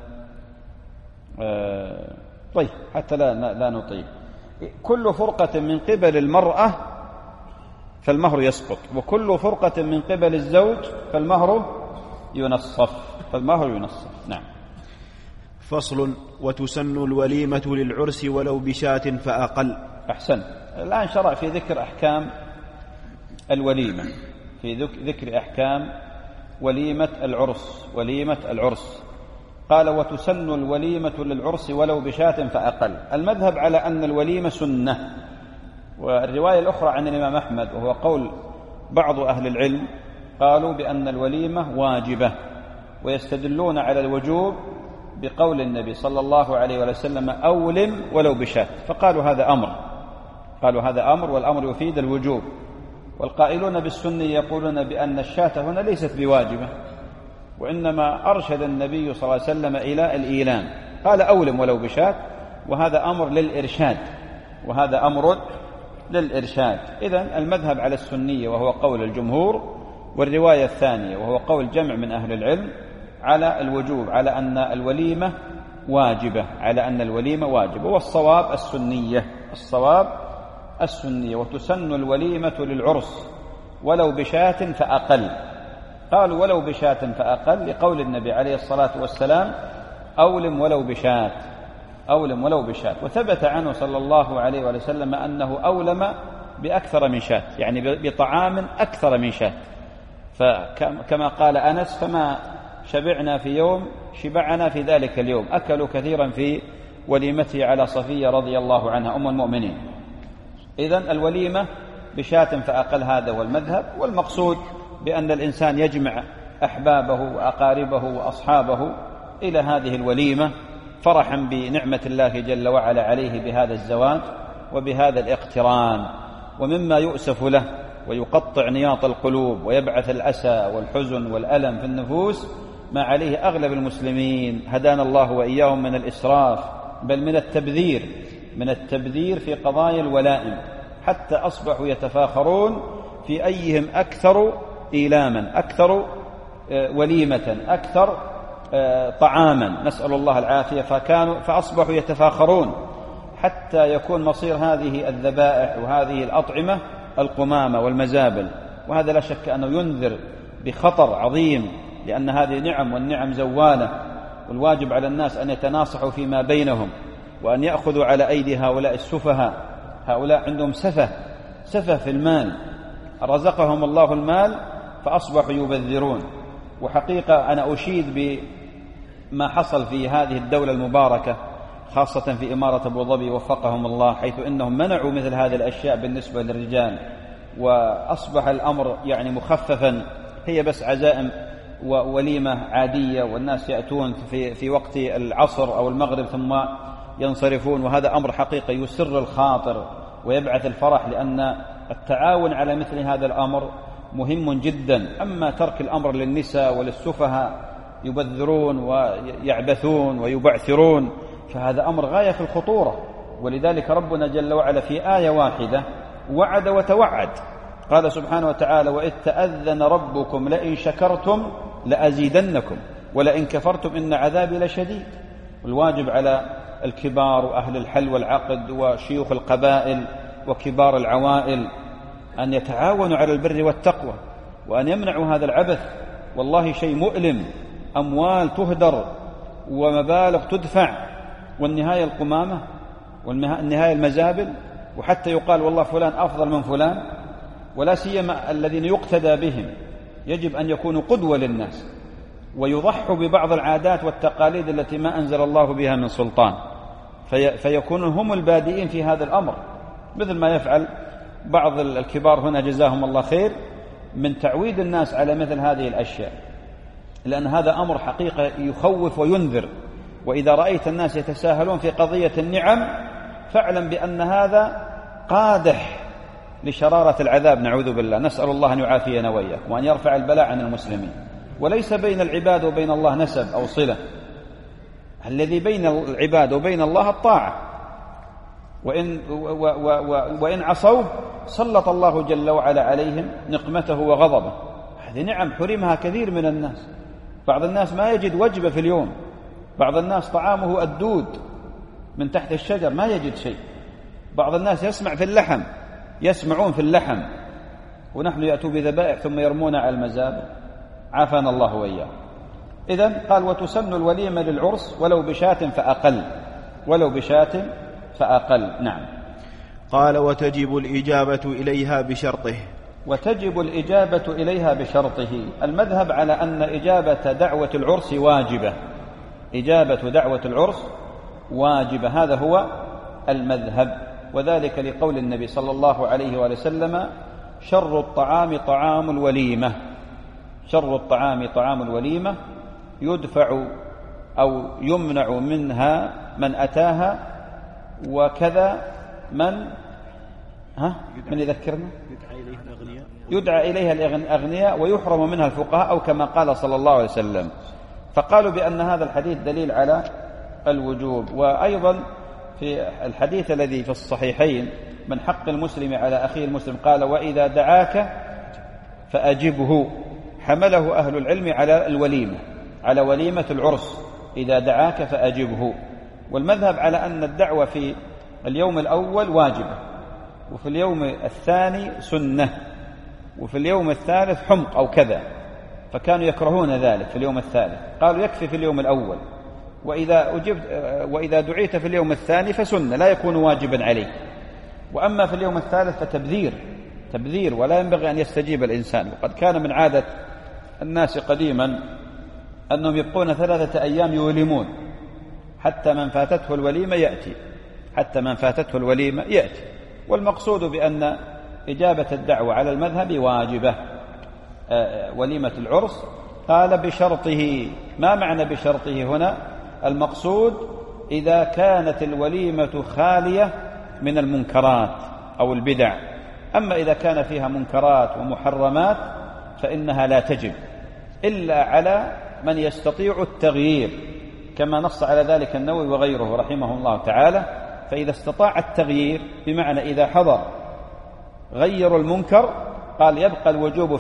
B: طيب حتى لا نطيل، كل فرقة من قبل المرأة فالمهر يسقط، وكل فرقة من قبل الزوج فالمهر ينصف. نعم.
C: فصل: وتسن الوليمة للعرس ولو بشاة فأقل.
B: أحسن. الآن شرع في ذكر أحكام الوليمة، في ذكر أحكام وليمة العرس. قال: وتسن الوليمة للعرس ولو بشاة فأقل. المذهب على أن الوليمة سنة، والرواية الأخرى عن الإمام أحمد وهو قول بعض أهل العلم قالوا بأن الوليمة واجبة، ويستدلون على الوجوب بقول النبي صلى الله عليه وسلم: أولم ولو بشاة، فقالوا هذا أمر والأمر يفيد الوجوب. والقائلون بالسنة يقولون بأن الشاة هنا ليست بواجبة، وإنما أرشد النبي صلى الله عليه وسلم إلى الإيلام، قال: أولم ولو بشاة، وهذا أمر للإرشاد. إذن المذهب على السنية وهو قول الجمهور، والرواية الثانية وهو قول جمع من أهل العلم على الوجوب، على أن الوليمة واجبة، والصواب السنية. وتسن الوليمة للعرس ولو بشاة فأقل. قالوا ولو بشاة فأقل لقول النبي عليه الصلاة والسلام: أولم ولو بشاة. وثبت عنه صلى الله عليه وسلم أنه أولم بأكثر من شاة، يعني بطعام أكثر من شاة، فكما قال أنس: فما شبعنا في يوم شبعنا في ذلك اليوم، أكلوا كثيرا في وليمته على صفية رضي الله عنها أم المؤمنين. إذن الوليمة بشاة فأقل، هذا هو المذهب، والمقصود بأن الإنسان يجمع أحبابه وأقاربه وأصحابه إلى هذه الوليمة فرحا بنعمة الله جل وعلا عليه بهذا الزواج وبهذا الاقتران. ومما يؤسف له ويقطع نياط القلوب ويبعث الأسى والحزن والألم في النفوس ما عليه أغلب المسلمين، هدانا الله وإياهم، من الإسراف، بل من التبذير في قضايا الولائم، حتى أصبحوا يتفاخرون في أيهم أكثر إيلاما، أكثر وليمة، أكثر طعاما، نسأل الله العافية. فأصبحوا يتفاخرون حتى يكون مصير هذه الذبائح وهذه الأطعمة القمامة والمزابل، وهذا لا شك أنه ينذر بخطر عظيم، لأن هذه نعم، والنعم زوالة، والواجب على الناس أن يتناصحوا فيما بينهم، وأن يأخذوا على أيدي هؤلاء السفهاء. هؤلاء عندهم سفه في المال، رزقهم الله المال فأصبحوا يبذرون. وحقيقة أنا أشيد بما حصل في هذه الدولة المباركة، خاصة في إمارة أبو ظبي وفقهم الله، حيث إنهم منعوا مثل هذه الأشياء بالنسبة للرجال، وأصبح الأمر يعني مخففا، هي بس عزائم ووليمة عادية، والناس يأتون في وقت العصر أو المغرب ثم ينصرفون، وهذا أمر حقيقي يسر الخاطر ويبعث الفرح، لأن التعاون على مثل هذا الأمر مهم جدا. أما ترك الأمر للنساء وللسفهاء يبذرون ويعبثون ويبعثرون، فهذا أمر غاية في الخطورة. ولذلك ربنا جل وعلا في آية واحدة وعد وتوعد، قال سبحانه وتعالى: وإذ تأذن ربكم لئن شكرتم لأزيدنكم ولئن كفرتم إن عذابي لشديد. الواجب على الكبار وأهل الحل والعقد وشيوخ القبائل وكبار العوائل أن يتعاونوا على البر والتقوى، وأن يمنعوا هذا العبث. والله شيء مؤلم، أموال تهدر ومبالغ تدفع، والنهاية القمامة والنهاية المزابل، وحتى يقال والله فلان أفضل من فلان، ولا سيما الذين يقتدى بهم يجب أن يكونوا قدوة للناس، ويضحوا ببعض العادات والتقاليد التي ما أنزل الله بها من سلطان، فيكونون هم البادئين في هذا الأمر، مثل ما يفعل بعض الكبار هنا جزاهم الله خير من تعويد الناس على مثل هذه الأشياء، لأن هذا أمر حقيقة يخوف وينذر. وإذا رأيت الناس يتساهلون في قضية النعم فاعلم بأن هذا قادح لشرارة العذاب، نعوذ بالله، نسأل الله أن يعافينا وإياكم وأن يرفع البلاء عن المسلمين. وليس بين العباد وبين الله نسب أو صلة، الذي بين العباد وبين الله الطاعة، وإن عصوه سلط الله جل وعلا عليهم نقمته وغضبه. هذه نعم حرمها كثير من الناس. بعض الناس ما يجد وجبة في اليوم، بعض الناس طعامه الدود من تحت الشجر ما يجد شيء، بعض الناس يسمعون في اللحم، ونحن يأتوا بذبائح ثم يرمون على المزابل، عافانا الله وإياه. إذن قال وتسن الوليمة للعرس ولو بشاة فأقل. نعم.
C: قال وتجب الإجابة إليها بشرطه. المذهب على أن إجابة دعوة العرس واجبة، هذا هو المذهب، وذلك لقول النبي صلى الله عليه وآله وسلم شر الطعام طعام الوليمة يدفع أو يمنع منها من أتاها، وكذا من يذكرنا يدعى إليها الأغنياء ويحرم منها الفقهاء، أو كما قال صلى الله عليه وسلم. فقالوا بأن هذا الحديث دليل على الوجوب. وأيضا في الحديث الذي في الصحيحين من حق المسلم على أخيه المسلم قال وإذا دعاك فأجبه، حمله أهل العلم على وليمة العرس، إذا دعاك فأجبه. والمذهب على أن الدعوة في اليوم الأول واجبة، وفي اليوم الثاني سنة، وفي اليوم الثالث حمق أو كذا، فكانوا يكرهون ذلك في اليوم الثالث، قالوا يكفي في اليوم الأول، وإذا دعيت في اليوم الثاني فسنة لا يكون واجبا عليك، وأما في اليوم الثالث فتبذير ولا ينبغي أن يستجيب الإنسان. وقد كان من عادة الناس قديما أنهم يبقون 3 أيام يولمون حتى من فاتته الوليمة يأتي، والمقصود بأن إجابة الدعوة على المذهب واجبة. وليمة العرس قال بشرطه. ما معنى بشرطه هنا؟ المقصود إذا كانت الوليمة خالية من المنكرات أو البدع، أما إذا كان فيها منكرات ومحرمات فإنها لا تجب إلا على من يستطيع التغيير، كما نص على ذلك النووي وغيره رحمه الله تعالى. فإذا استطاع التغيير بمعنى إذا حضر غير المنكر قال يبقى الوجوب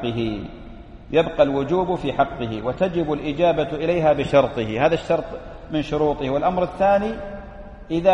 C: في حقه، وتجب الإجابة إليها بشرطه، هذا الشرط من شروطه. والأمر الثاني إذا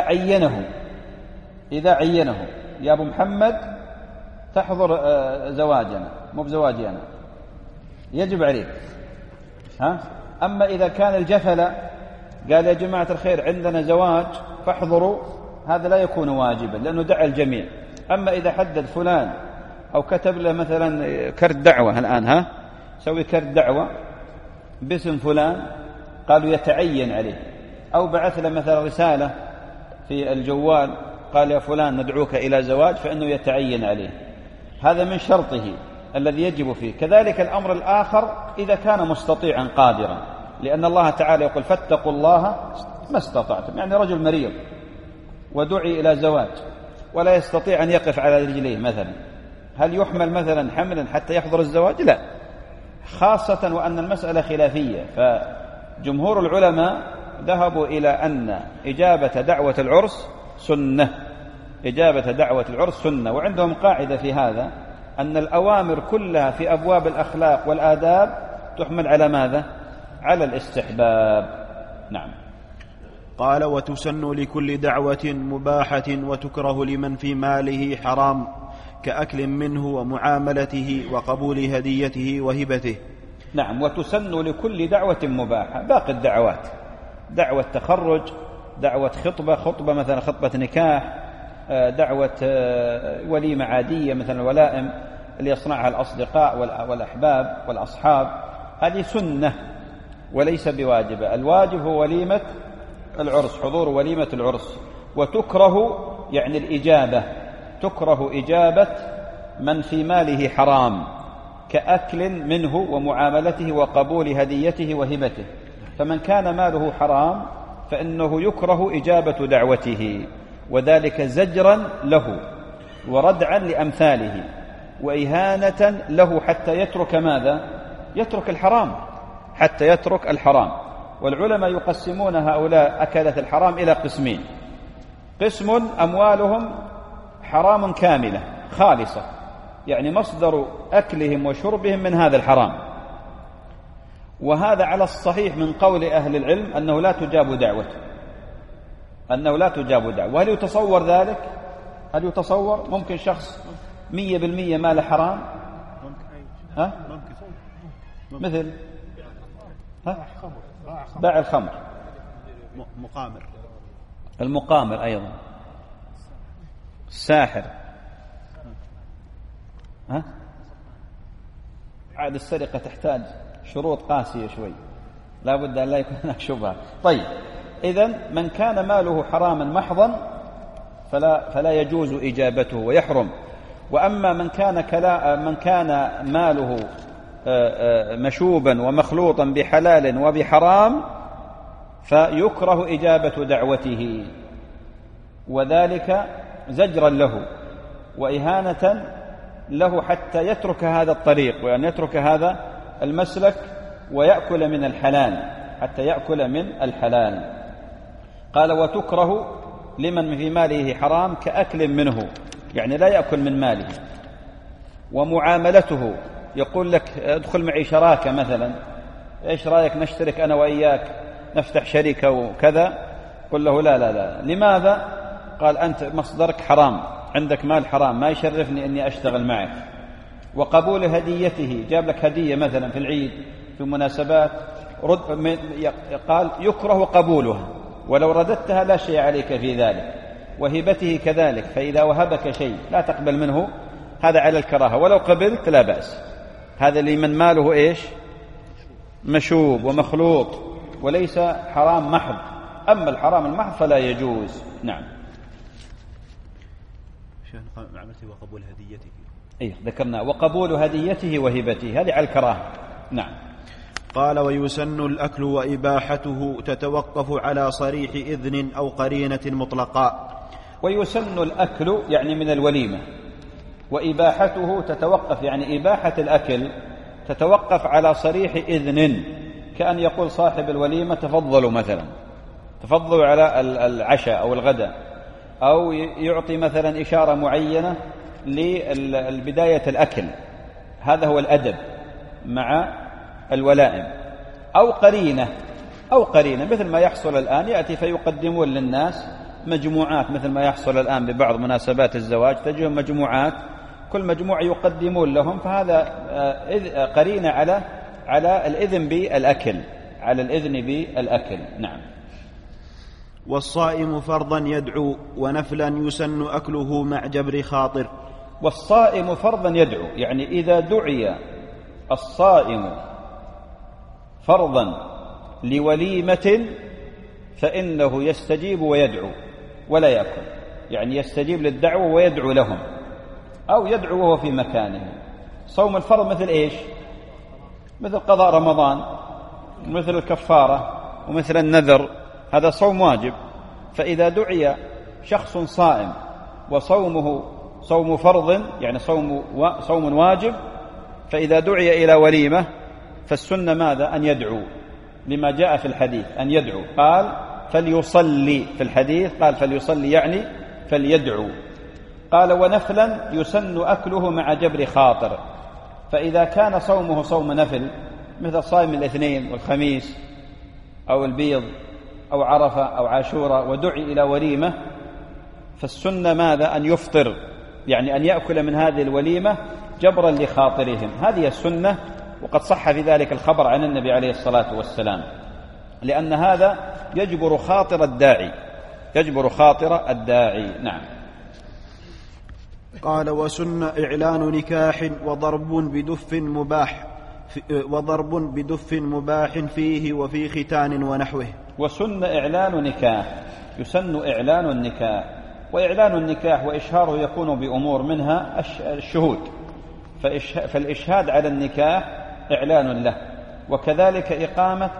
C: عينه يا أبو محمد تحضر زواجنا، مو بزواجي أنا، يجب عليك. أما إذا كان الجفل قال يا جماعة الخير عندنا زواج فاحضروا، هذا لا يكون واجبا لأنه دعا الجميع. أما إذا حدد فلان أو كتب له مثلا كرت دعوة، الآن سوي كرت دعوة باسم فلان، قالوا يتعين عليه، أو بعث له مثلا رسالة في الجوال قال يا فلان ندعوك إلى زواج، فإنه يتعين عليه، هذا من شرطه الذي يجب فيه. كذلك الأمر الآخر إذا كان مستطيعا قادرا، لأن الله تعالى يقول فاتقوا الله ما استطعتم، يعني رجل مريض ودعي إلى زواج ولا يستطيع أن يقف على رجليه مثلا، هل يحمل مثلا حملا حتى يحضر الزواج؟ لا، خاصة وأن المسألة خلافية. فجمهور العلماء ذهبوا إلى أن إجابة دعوة العرس سنة، وعندهم قاعدة في هذا أن الأوامر كلها في أبواب الأخلاق والآداب تحمل على ماذا؟ على الاستحباب. نعم. قال وتسن لكل دعوة مباحة وتكره لمن في ماله حرام، كأكل منه ومعاملته وقبول هديته وهبته.
B: نعم. وتسن لكل دعوة مباحة، باقي الدعوات
D: دعوة تخرج، دعوة خطبة مثلا خطبة نكاح، دعوة وليمة عادية مثلا الولائم اللي يصنعها الأصدقاء والأحباب والأصحاب، هذه سنة وليس بواجبة. الواجب هو وليمة العرس، حضور وليمة العرس. وتكره يعني الإجابة، تكره إجابة من في ماله حرام كأكل منه ومعاملته وقبول هديته وهبته. فمن كان ماله حرام فإنه يكره إجابة دعوته، وذلك زجرا له وردعا لأمثاله وإهانة له حتى يترك ماذا؟ يترك الحرام، حتى يترك الحرام. والعلماء يقسمون هؤلاء أكلة الحرام إلى قسمين: قسم أموالهم حرام كاملة خالصة، يعني مصدر أكلهم وشربهم من هذا الحرام، وهذا على الصحيح من قول أهل العلم أنه لا تجاب دعوته، أنه لا تجاب دعوة. وهل يتصور ذلك؟ هل يتصور؟ ممكن شخص 100% مال حرام، ها؟ مثل باع الخمر، المقامر أيضا، الساحر، ها؟ عاد السرقة تحتاج شروط قاسية شوي، لا بد أن لا يكون هناك شبهة. طيب، إذن من كان ماله حراما محضا فلا يجوز إجابته ويحرم. وأما من كان ماله مشوبا ومخلوطا بحلال وبحرام فيكره إجابة دعوته، وذلك زجرا له وإهانة له حتى يترك هذا الطريق، وأن يترك هذا المسلك ويأكل من الحلال، حتى يأكل من الحلال. قال: وتكره لمن في ماله حرام كأكل منه، يعني لا يأكل من ماله. ومعاملته، يقول لك ادخل معي شراكة مثلا، ايش رأيك نشترك أنا وإياك نفتح شركة وكذا؟ قل له لا لا لا. لماذا؟ قال: أنت مصدرك حرام، عندك مال حرام، ما يشرفني أني أشتغل معك. وقبول هديته، جاب لك هدية مثلا في العيد في مناسبات، قال: يكره قبولها، ولو رددتها لا شيء عليك في ذلك. وهبته كذلك، فإذا وهبك شيء لا تقبل منه، هذا على الكراهة، ولو قبلت لا بأس. هذا لمن ماله إيش؟ مشوب ومخلوط وليس حرام محض. أما الحرام المحض فلا يجوز. نعم.
C: وقبول هديته،
D: أي ذكرنا وقبول هديته وهبته، هذه على الكراهة. نعم.
C: قال: ويسن الأكل وإباحته تتوقف على صريح إذن أو قرينة مطلقا.
D: ويسن الأكل يعني من الوليمة، وإباحته تتوقف يعني إباحة الأكل تتوقف على صريح إذن، كأن يقول صاحب الوليمة: تفضلوا مثلا، تفضلوا على العشاء أو الغداء، أو يعطي مثلا إشارة معينة لبداية الأكل. هذا هو الأدب مع الولائم. أو قرينة مثل ما يحصل الآن، يأتي فيقدمون للناس مجموعات، مثل ما يحصل الآن ببعض مناسبات الزواج، تجيهم مجموعات، كل مجموعة يقدمون لهم، فهذا قرينة على الإذن بالأكل، على الإذن بالأكل. نعم.
C: والصائم فرضا يدعو ونفلا يسن أكله مع جبر خاطر.
D: والصائم فرضا يدعو، يعني إذا دعي الصائم فرضا لوليمة فإنه يستجيب ويدعو ولا يأكل، يعني يستجيب للدعوة ويدعو لهم، أو يدعو وهو في مكانه. صوم الفرض مثل إيش؟ مثل قضاء رمضان، مثل الكفارة، ومثل النذر، هذا صوم واجب. فإذا دعي شخص صائم وصومه صوم فرض، يعني صوم واجب، فإذا دعي إلى وليمة فالسنة ماذا؟ أن يدعو، لما جاء في الحديث أن يدعو. قال: فليصلي، في الحديث قال فليصلي يعني فليدعو. قال: ونفلا يسن أكله مع جبر خاطر. فإذا كان صومه صوم نفل مثل صائم الاثنين والخميس أو البيض أو عرفة أو عاشوراء ودعي إلى وليمة، فالسنة ماذا؟ أن يفطر، يعني أن يأكل من هذه الوليمة جبرا لخاطرهم. هذه السنة، وقد صح في ذلك الخبر عن النبي عليه الصلاة والسلام، لأن هذا يجبر خاطر الداعي، يجبر خاطر الداعي. نعم.
C: قال: وسن إعلان نكاح وضرب بدف مباح فيه وفي ختان ونحوه.
D: وسن إعلان نكاح، يسن إعلان النكاح، وإعلان النكاح وإشهاره يكون بأمور منها الشهود، فالإشهاد على النكاح إعلان له، وكذلك إقامة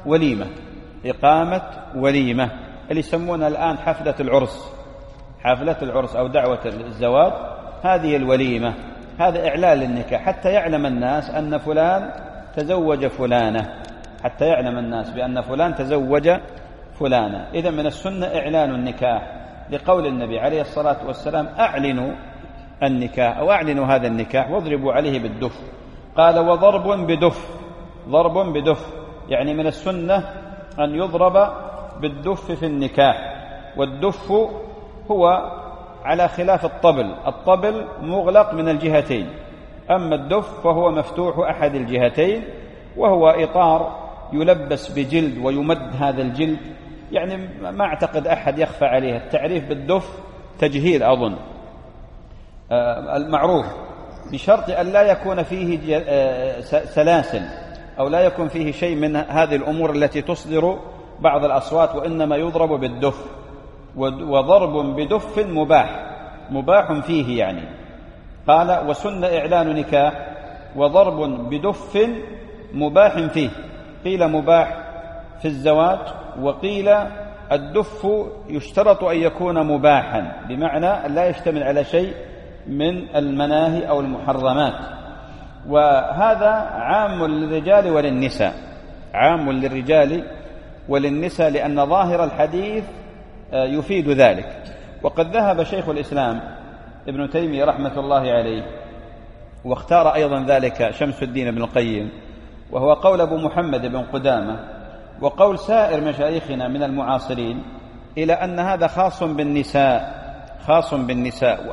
D: وليمة اللي يسمونها الآن حفلة العرس أو دعوة الزواج، هذه الوليمة، هذا إعلان للنكاح حتى يعلم الناس أن فلان تزوج فلانة، حتى يعلم الناس بأن فلان تزوج فلانة. إذن من السنة إعلان النكاح، لقول النبي عليه الصلاة والسلام: أعلنوا النكاح أو أعلنوا هذا النكاح واضربوا عليه بالدف. قال: وضرب بدف، يعني من السنة أن يضرب بالدف في النكاح، والدف هو على خلاف الطبل مغلق من الجهتين، أما الدف فهو مفتوح أحد الجهتين، وهو إطار يلبس بجلد ويمد هذا الجلد، يعني ما أعتقد أحد يخفى عليه التعريف بالدف تجهيل أظن المعروف، بشرط أن لا يكون فيه سلاسل أو لا يكون فيه شيء من هذه الأمور التي تصدر بعض الأصوات، وإنما يضرب بالدف. وضرب بدف مباح فيه يعني. قال: وسن إعلان نكاح وضرب بدف مباح فيه، قيل مباح في الزواج، وقيل الدف يشترط أن يكون مباحا، بمعنى أن لا يشتمل على شيء من المناهي أو المحرمات. وهذا عام للرجال وللنساء، لأن ظاهر الحديث يفيد ذلك. وقد ذهب شيخ الإسلام ابن تيمية رحمة الله عليه، واختار أيضا ذلك شمس الدين ابن القيم، وهو قول أبو محمد بن قدامة وقول سائر مشايخنا من المعاصرين، إلى أن هذا خاص بالنساء،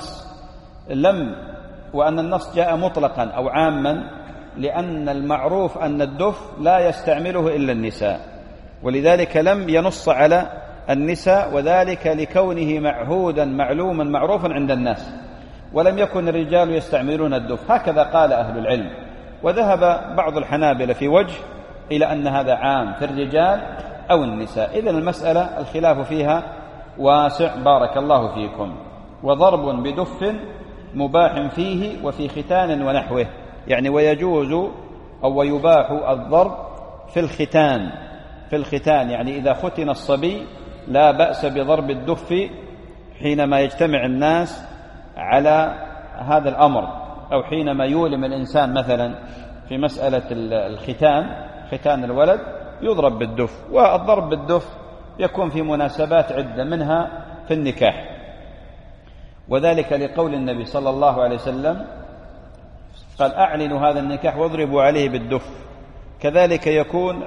D: وأن النص جاء مطلقا أو عاما، لأن المعروف أن الدف لا يستعمله إلا النساء، ولذلك لم ينص على النساء، وذلك لكونه معهودا معلوما معروفا عند الناس، ولم يكن الرجال يستعملون الدف، هكذا قال أهل العلم. وذهب بعض الحنابلة في وجه إلى أن هذا عام في الرجال أو النساء. إذن المسألة الخلاف فيها واسع، بارك الله فيكم. وضرب بدف مباح فيه وفي ختان ونحوه، يعني ويجوز أو ويباح الضرب في الختان، يعني إذا ختن الصبي لا بأس بضرب الدف حينما يجتمع الناس على هذا الأمر، أو حينما يولم الإنسان مثلا في مسألة ختان الولد يضرب بالدف. والضرب بالدف يكون في مناسبات عدة، منها في النكاح، وذلك لقول النبي صلى الله عليه وسلم قال: أعلنوا هذا النكاح واضربوا عليه بالدف. كذلك يكون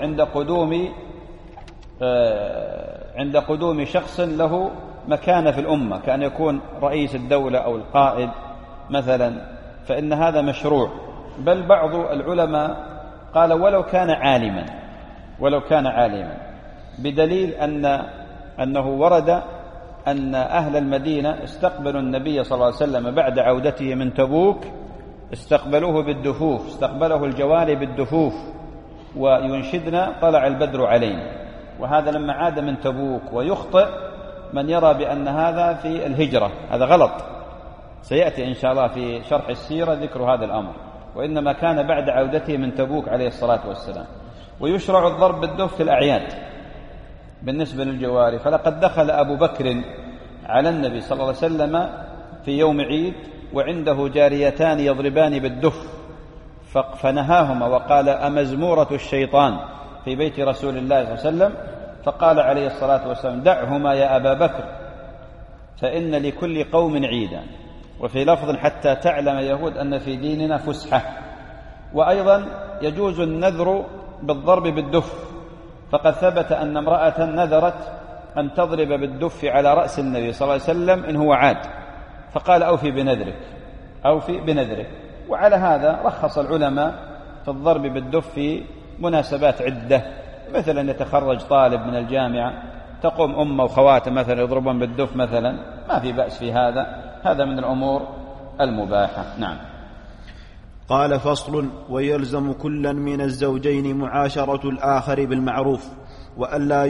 D: عند قدوم شخص له مكانة في الأمة، كأن يكون رئيس الدولة أو القائد مثلا، فإن هذا مشروع. بل بعض العلماء قال ولو كان عالما، بدليل أنه ورد أن أهل المدينة استقبلوا النبي صلى الله عليه وسلم بعد عودته من تبوك، استقبلوه بالدفوف، استقبله الجواري بالدفوف وينشدنا طلع البدر علينا. وهذا لما عاد من تبوك، ويخطئ من يرى بأن هذا في الهجرة، هذا غلط، سيأتي إن شاء الله في شرح السيرة ذكر هذا الأمر، وإنما كان بعد عودته من تبوك عليه الصلاة والسلام. ويشرع الضرب بالدف في الأعياد بالنسبة للجواري، فلقد دخل أبو بكر على النبي صلى الله عليه وسلم في يوم عيد وعنده جاريتان يضربان بالدف، فنهاهما وقال: أمزمورة الشيطان في بيت رسول الله صلى الله عليه وسلم؟ فقال عليه الصلاة والسلام: دعهما يا أبا بكر، فإن لكل قوم عيدا. وفي لفظ: حتى تعلم يهود أن في ديننا فسحة. وأيضا يجوز النذر بالضرب بالدف، فقد ثبت أن امرأة نذرت أن تضرب بالدف على رأس النبي صلى الله عليه وسلم إن هو عاد، فقال: أوفي بنذرك. وعلى هذا رخص العلماء في الضرب بالدف في مناسبات عدة، مثل أن يتخرج طالب من الجامعة تقوم أمه وخواته مثلا يضربون بالدف مثلا، ما في بأس في هذا، هذا من الأمور المباحة. نعم.
C: قال: فصل: ويلزم كلا من الزوجين معاشرة الآخر بالمعروف، وألا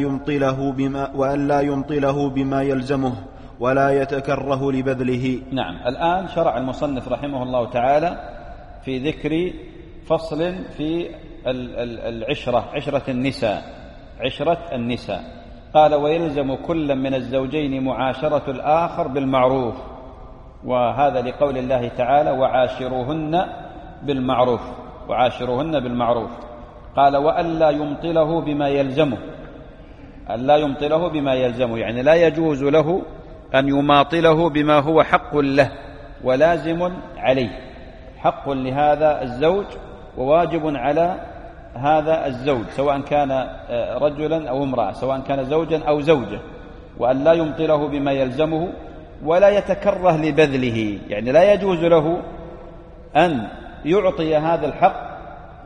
C: يمطله بما يلزمه، ولا يتكره لبذله.
D: نعم. الآن شرع المصنف رحمه الله تعالى في ذكر فصل في العشرة، عشرة النساء. قال: ويلزم كلا من الزوجين معاشرة الآخر بالمعروف، وهذا لقول الله تعالى: وعاشروهن بالمعروف. قال: وألا يمطله بما يلزمه، ألا يمطله بما يلزمه، يعني لا يجوز له أن يماطله بما هو حق له ولازم عليه، حق لهذا الزوج وواجب على هذا الزوج، سواء كان رجلا أو امرأة، سواء كان زوجا أو زوجة، وأن لا يمطله بما يلزمه ولا يتكره لبذله، يعني لا يجوز له أن يعطي هذا الحق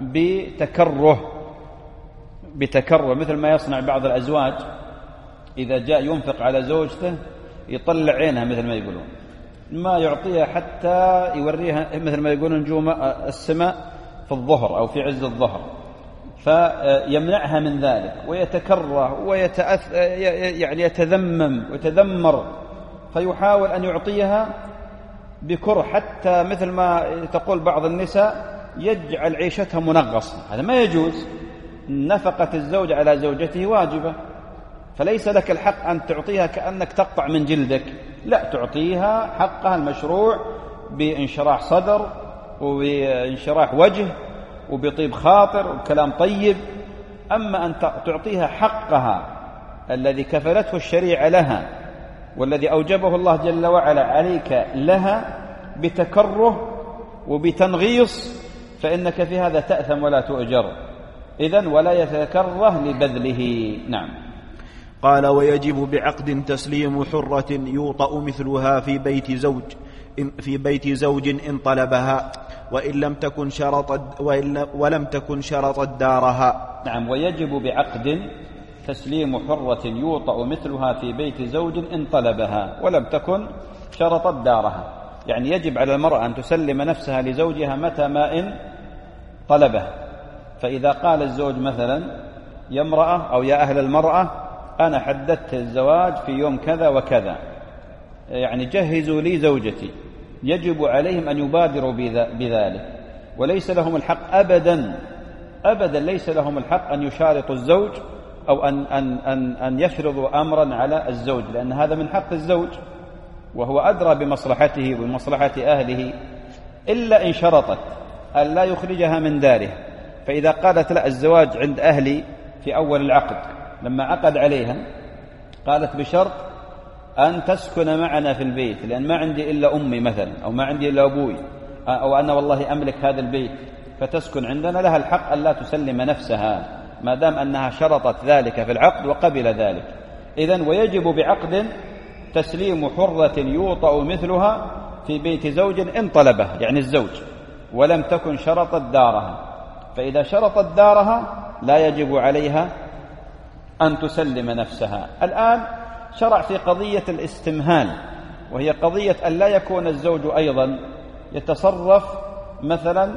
D: بتكره، مثل ما يصنع بعض الأزواج إذا جاء ينفق على زوجته يطلع عينها مثل ما يقولون، ما يعطيها حتى يوريها مثل ما يقولون نجوم السماء في الظهر أو في عز الظهر، فيمنعها من ذلك ويتكره يعني يتذمم ويتذمر، فيحاول أن يعطيها بكره، حتى مثل ما تقول بعض النساء يجعل عيشتها منغصة. هذا ما يجوز. نفقة الزوج على زوجته واجبة، فليس لك الحق أن تعطيها كأنك تقطع من جلدك، لا، تعطيها حقها المشروع بانشراح صدر وبانشراح وجه وبطيب خاطر وكلام طيب. أما أن تعطيها حقها الذي كفلته الشريعة لها والذي أوجبه الله جل وعلا عليك لها بتكره وبتنغيص، فإنك في هذا تأثم ولا تؤجر. إذن ولا يتكره لبذله. نعم.
C: قال: ويجب بعقد تسليم حرة يوطأ مثلها في بيت زوج إن طلبها، ولم تكن شرطت دارها.
D: نعم. ويجب بعقد تسليم حرة يوطأ مثلها في بيت زوج إن طلبها ولم تكن شرطت دارها، يعني يجب على المرأة أن تسلم نفسها لزوجها متى ما إن طلبها. فإذا قال الزوج مثلا: يا امرأة أو يا أهل المرأة، أنا حددت الزواج في يوم كذا وكذا، يعني جهزوا لي زوجتي، يجب عليهم أن يبادروا بذلك، وليس لهم الحق أبدا ليس لهم الحق أن يشارطوا الزوج أو أن يفرضوا أمرا على الزوج، لأن هذا من حق الزوج وهو أدرى بمصلحته وبمصلحة أهله، إلا إن شرطت أن لا يخرجها من داره. فإذا قالت: لا، الزواج عند أهلي في أول العقد، لما عقد عليها قالت: بشرط أن تسكن معنا في البيت، لأن ما عندي إلا أمي مثلا، أو ما عندي إلا أبوي، أو أنا والله أملك هذا البيت فتسكن عندنا، لها الحق أن لا تسلم نفسها ما دام أنها شرطت ذلك في العقد وقبل ذلك. إذن ويجب بعقد تسليم حرة يوطأ مثلها في بيت زوج إن طلبه، يعني الزوج، ولم تكن شرطت دارها. فإذا شرطت دارها لا يجب عليها أن تسلم نفسها. الآن شرع في قضية الاستمهال، وهي قضية أن لا يكون الزوج أيضا يتصرف مثلا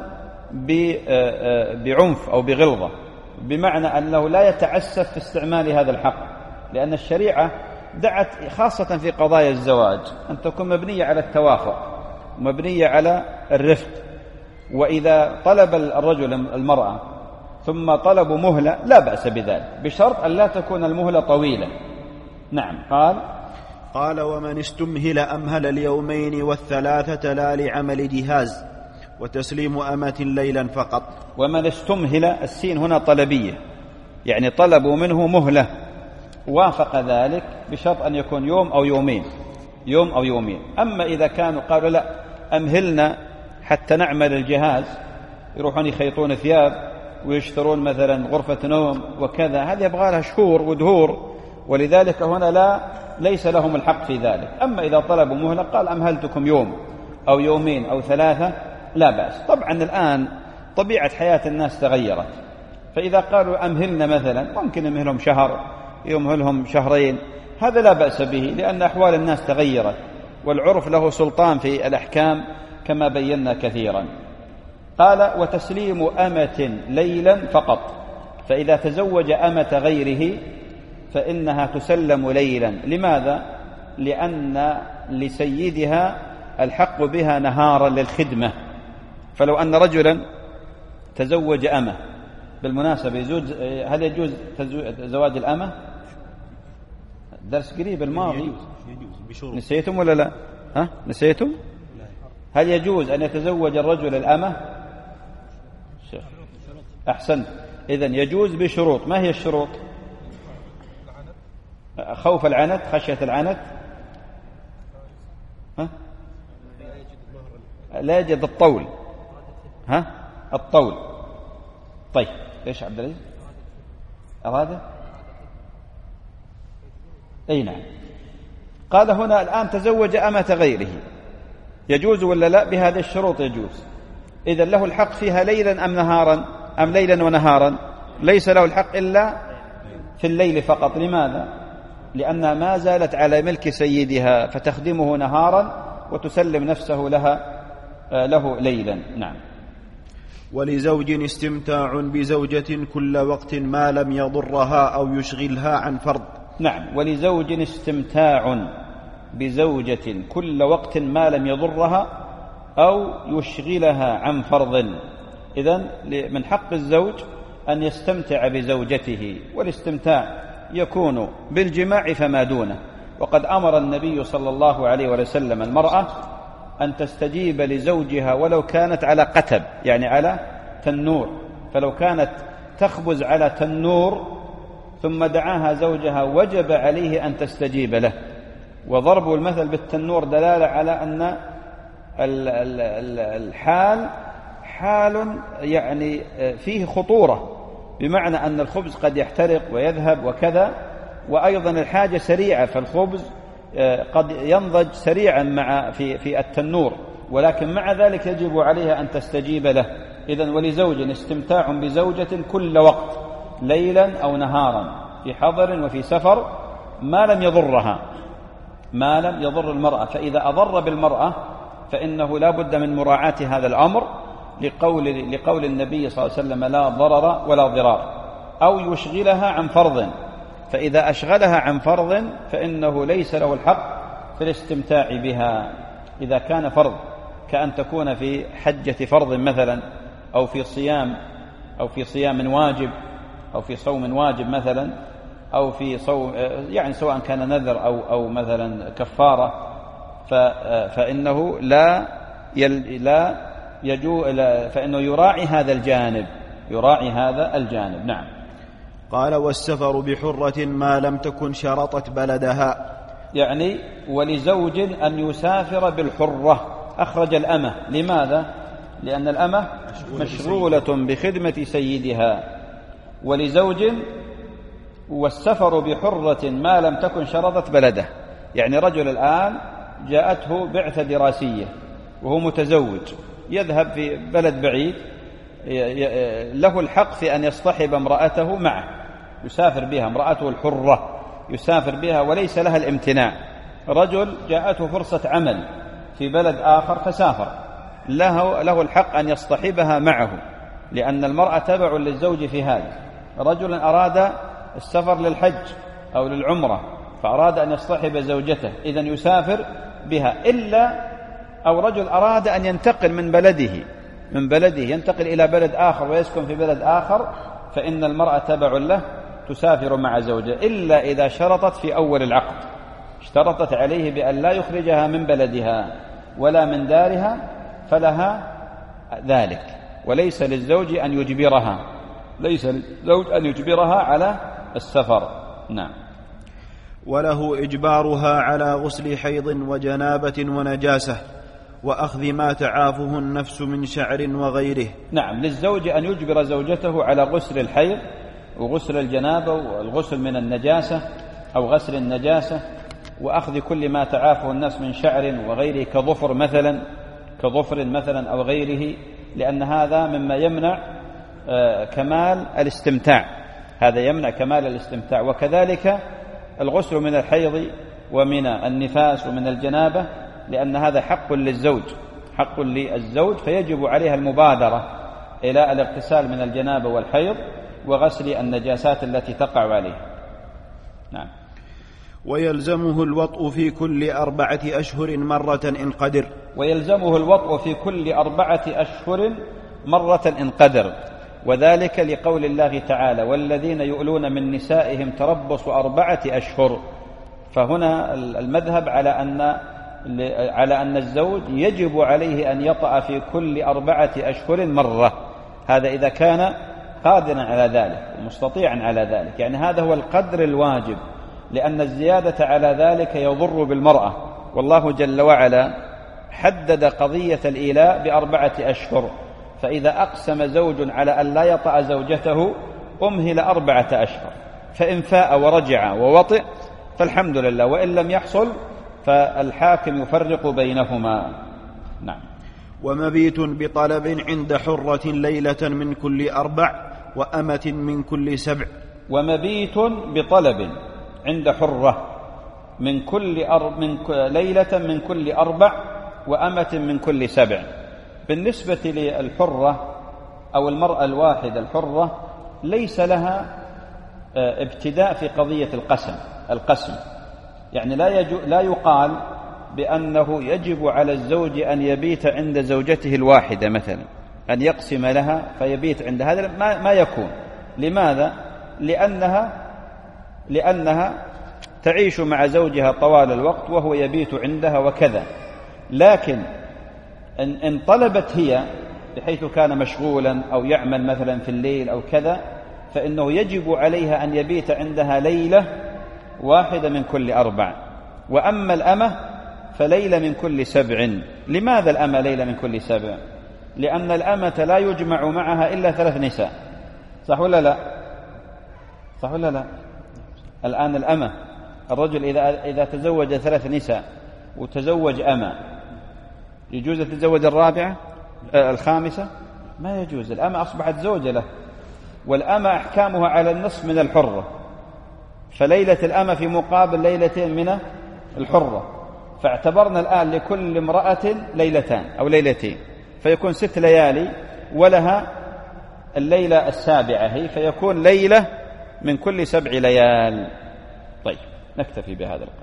D: بعنف أو بغلظة، بمعنى أنه لا يتعسف في استعمال هذا الحق، لأن الشريعة دعت خاصة في قضايا الزواج أن تكون مبنية على التوافق، مبنية على الرفق. وإذا طلب الرجل المرأة ثم طلبوا مهلة لا بأس بذلك، بشرط أن لا تكون المهلة طويلة. نعم.
C: قال: ومن استمهل أمهل اليومين والثلاثة لا لعمل جهاز، وتسليم أمة ليلا فقط.
D: ومن استمهل، السين هنا طلبية، يعني طلبوا منه مهلة، وافق ذلك بشرط أن يكون يوم أو يومين. أما إذا كانوا قالوا: لا، أمهلنا حتى نعمل الجهاز، يروحون يخيطون ثياب ويشترون مثلا غرفة نوم وكذا، هذه يبغى لها شهور ودهور، ولذلك هنا ليس لهم الحق في ذلك. أما إذا طلبوا مهلة قال: أمهلتكم يوم أو يومين أو ثلاثة، لا بأس. طبعا الآن طبيعة حياة الناس تغيرت، فإذا قالوا أمهلنا مثلا، ممكن يمهلهم شهر، يمهلهم شهرين، هذا لا بأس به، لأن أحوال الناس تغيرت، والعرف له سلطان في الأحكام كما بينا كثيرا. قال: وتسليم أمة ليلا فقط، فإذا تزوج أمة غيره فإنها تسلم ليلا. لماذا؟ لأن لسيدها الحق بها نهارا للخدمة. فلو أن رجلا تزوج أمة، بالمناسبة هل يجوز زواج الأمة؟ درس قريب الماضي، نسيتم ولا لا؟ نسيتم؟ هل يجوز أن يتزوج الرجل الأمة؟ أحسنت. إذن يجوز بشروط. ما هي الشروط؟ خوف العنت، خشية العنت، لا يجد الطول، الطول. طيب ايش عبد العزيز أراد؟ أي نعم. قال هنا الآن تزوج أمة غيره، يجوز ولا لا؟ بهذه الشروط يجوز. إذن له الحق فيها ليلا أم نهارا؟ أم ليلا ونهارا؟ ليس له الحق إلا في الليل فقط. لماذا؟ لأنها ما زالت على ملك سيدها، فتخدمه نهارا وتسلم نفسه له ليلا. نعم.
C: ولزوج استمتاع بزوجة كل وقت ما لم يضرها أو يشغلها عن فرض.
D: نعم، ولزوج استمتاع بزوجة كل وقت ما لم يضرها أو يشغلها عن فرض. إذن من حق الزوج أن يستمتع بزوجته، والاستمتاع يكون بالجماع فما دونه. وقد أمر النبي صلى الله عليه وسلم المرأة أن تستجيب لزوجها ولو كانت على قتب، يعني على تنور. فلو كانت تخبز على تنور ثم دعاها زوجها وجب عليه أن تستجيب له. وضرب المثل بالتنور دلالة على أن الحال حال يعني فيه خطورة، بمعنى أن الخبز قد يحترق ويذهب وكذا، وأيضا الحاجة سريعة، فالخبز قد ينضج سريعا في التنور، ولكن مع ذلك يجب عليها أن تستجيب له. إذن ولزوج استمتاع بزوجة كل وقت ليلا أو نهارا في حضر وفي سفر ما لم يضرها، ما لم يضر المرأة. فإذا أضر بالمرأة فإنه لا بد من مراعاة هذا الأمر، لقول النبي صلى الله عليه وسلم: لا ضرر ولا ضرار. أو يشغلها عن فرض، فإذا أشغلها عن فرض فإنه ليس له الحق في الاستمتاع بها. إذا كان فرض، كأن تكون في حجة فرض مثلا، أو في صيام واجب، أو في صوم واجب مثلا، أو في صوم، يعني سواء كان نذر أو مثلا كفارة، فإنه فإنه يراعي هذا الجانب. نعم.
C: قال: والسفر بحرة ما لم تكن شرطت بلدها،
D: يعني ولزوج أن يسافر بالحرة. أخرج الأمة. لماذا؟ لأن الأمة مشغولة بخدمة سيدها. ولزوج، والسفر بحرة ما لم تكن شرطت بلده، يعني رجل الآن جاءته بعثة دراسية وهو متزوج، يذهب في بلد بعيد، له الحق في أن يصطحب امرأته معه، يسافر بها، امرأته الحرة يسافر بها وليس لها الامتناع. رجل جاءته فرصة عمل في بلد آخر فسافر، له الحق أن يصطحبها معه، لأن المرأة تبع للزوج في هذا. رجل أراد السفر للحج أو للعمرة فأراد أن يصطحب زوجته، إذن يسافر بها. أو رجل أراد أن ينتقل من بلده ينتقل إلى بلد آخر ويسكن في بلد آخر، فإن المرأة تبع له تسافر مع زوجها، إلا إذا شرطت في أول العقد، اشترطت عليه بأن لا يخرجها من بلدها ولا من دارها، فلها ذلك. وليس للزوج أن يجبرها على السفر. نعم.
C: وله إجبارها على غسل حيض وجنابة ونجاسة، وأخذ ما تعافه النفس من شعر وغيره.
D: نعم، للزوج أن يجبر زوجته على غسل الحيض وغسل الجنابة والغسل من النجاسة أو غسل النجاسة، وأخذ كل ما تعافه النفس من شعر وغيره، كظفر مثلا أو غيره، لأن هذا مما يمنع كمال الاستمتاع، هذا يمنع كمال الاستمتاع. وكذلك الغسل من الحيض ومن النفاس ومن الجنابة، لأن هذا حق للزوج، حق للزوج، فيجب عليها المبادرة إلى الاغتسال من الجنابة والحيض وغسل النجاسات التي تقع عليه. نعم.
C: ويلزمه الوطء في كل 4 أشهر مرة إن قدر.
D: ويلزمه الوطء في كل 4 أشهر مرة إن قدر، وذلك لقول الله تعالى: والذين يؤلون من نسائهم تربص 4 أشهر. فهنا المذهب على أن الزوج يجب عليه أن يطأ في كل 4 أشهر مرة، هذا إذا كان قادرا على ذلك ومستطيعا على ذلك، يعني هذا هو القدر الواجب، لأن الزيادة على ذلك يضر بالمرأة. والله جل وعلا حدد قضية الإيلاء ب4 أشهر، فإذا أقسم زوج على أن لا يطأ زوجته أمهل 4 أشهر، فإن فاء ورجع ووطئ فالحمد لله، وإن لم يحصل فالحاكم يفرق بينهما. نعم.
C: ومبيت بطلب عند حرة ليلة من كل 4 وأمة من كل 7.
D: ومبيت بطلب عند حرة من كل ليلة من كل 4 وأمة من كل 7. بالنسبة للحرة أو المرأة الواحدة الحرة ليس لها ابتداء في قضية القسم، يعني لا يقال بأنه يجب على الزوج أن يبيت عند زوجته الواحدة مثلا، أن يقسم لها فيبيت عند هذا، ما يكون. لماذا؟ لأنها تعيش مع زوجها طوال الوقت وهو يبيت عندها وكذا. لكن إن طلبت هي بحيث كان مشغولا أو يعمل مثلا في الليل أو كذا، فإنه يجب عليها أن يبيت عندها ليلة واحدة من كل 4. وأما الأمة فليلة من كل 7. لماذا الأمة ليلة من كل 7؟ لأن الأمة لا يجمع معها إلا 3 نساء، صح ولا لا؟ صح ولا لا؟ الآن الأمة، الرجل إذا تزوج 3 نساء وتزوج أمة، يجوز تتزوج الخامسة؟ ما يجوز، الأمة أصبحت زوجة له، والأمة أحكامها على النصف من الحرة، فليلة الأمة في مقابل ليلتين من الحرة، فاعتبرنا الآن لكل امرأة ليلتان أو ليلتين، فيكون 6 ليالي ولها الليلة السابعة هي، فيكون ليلة من كل 7 ليال. طيب، نكتفي بهذا القدر.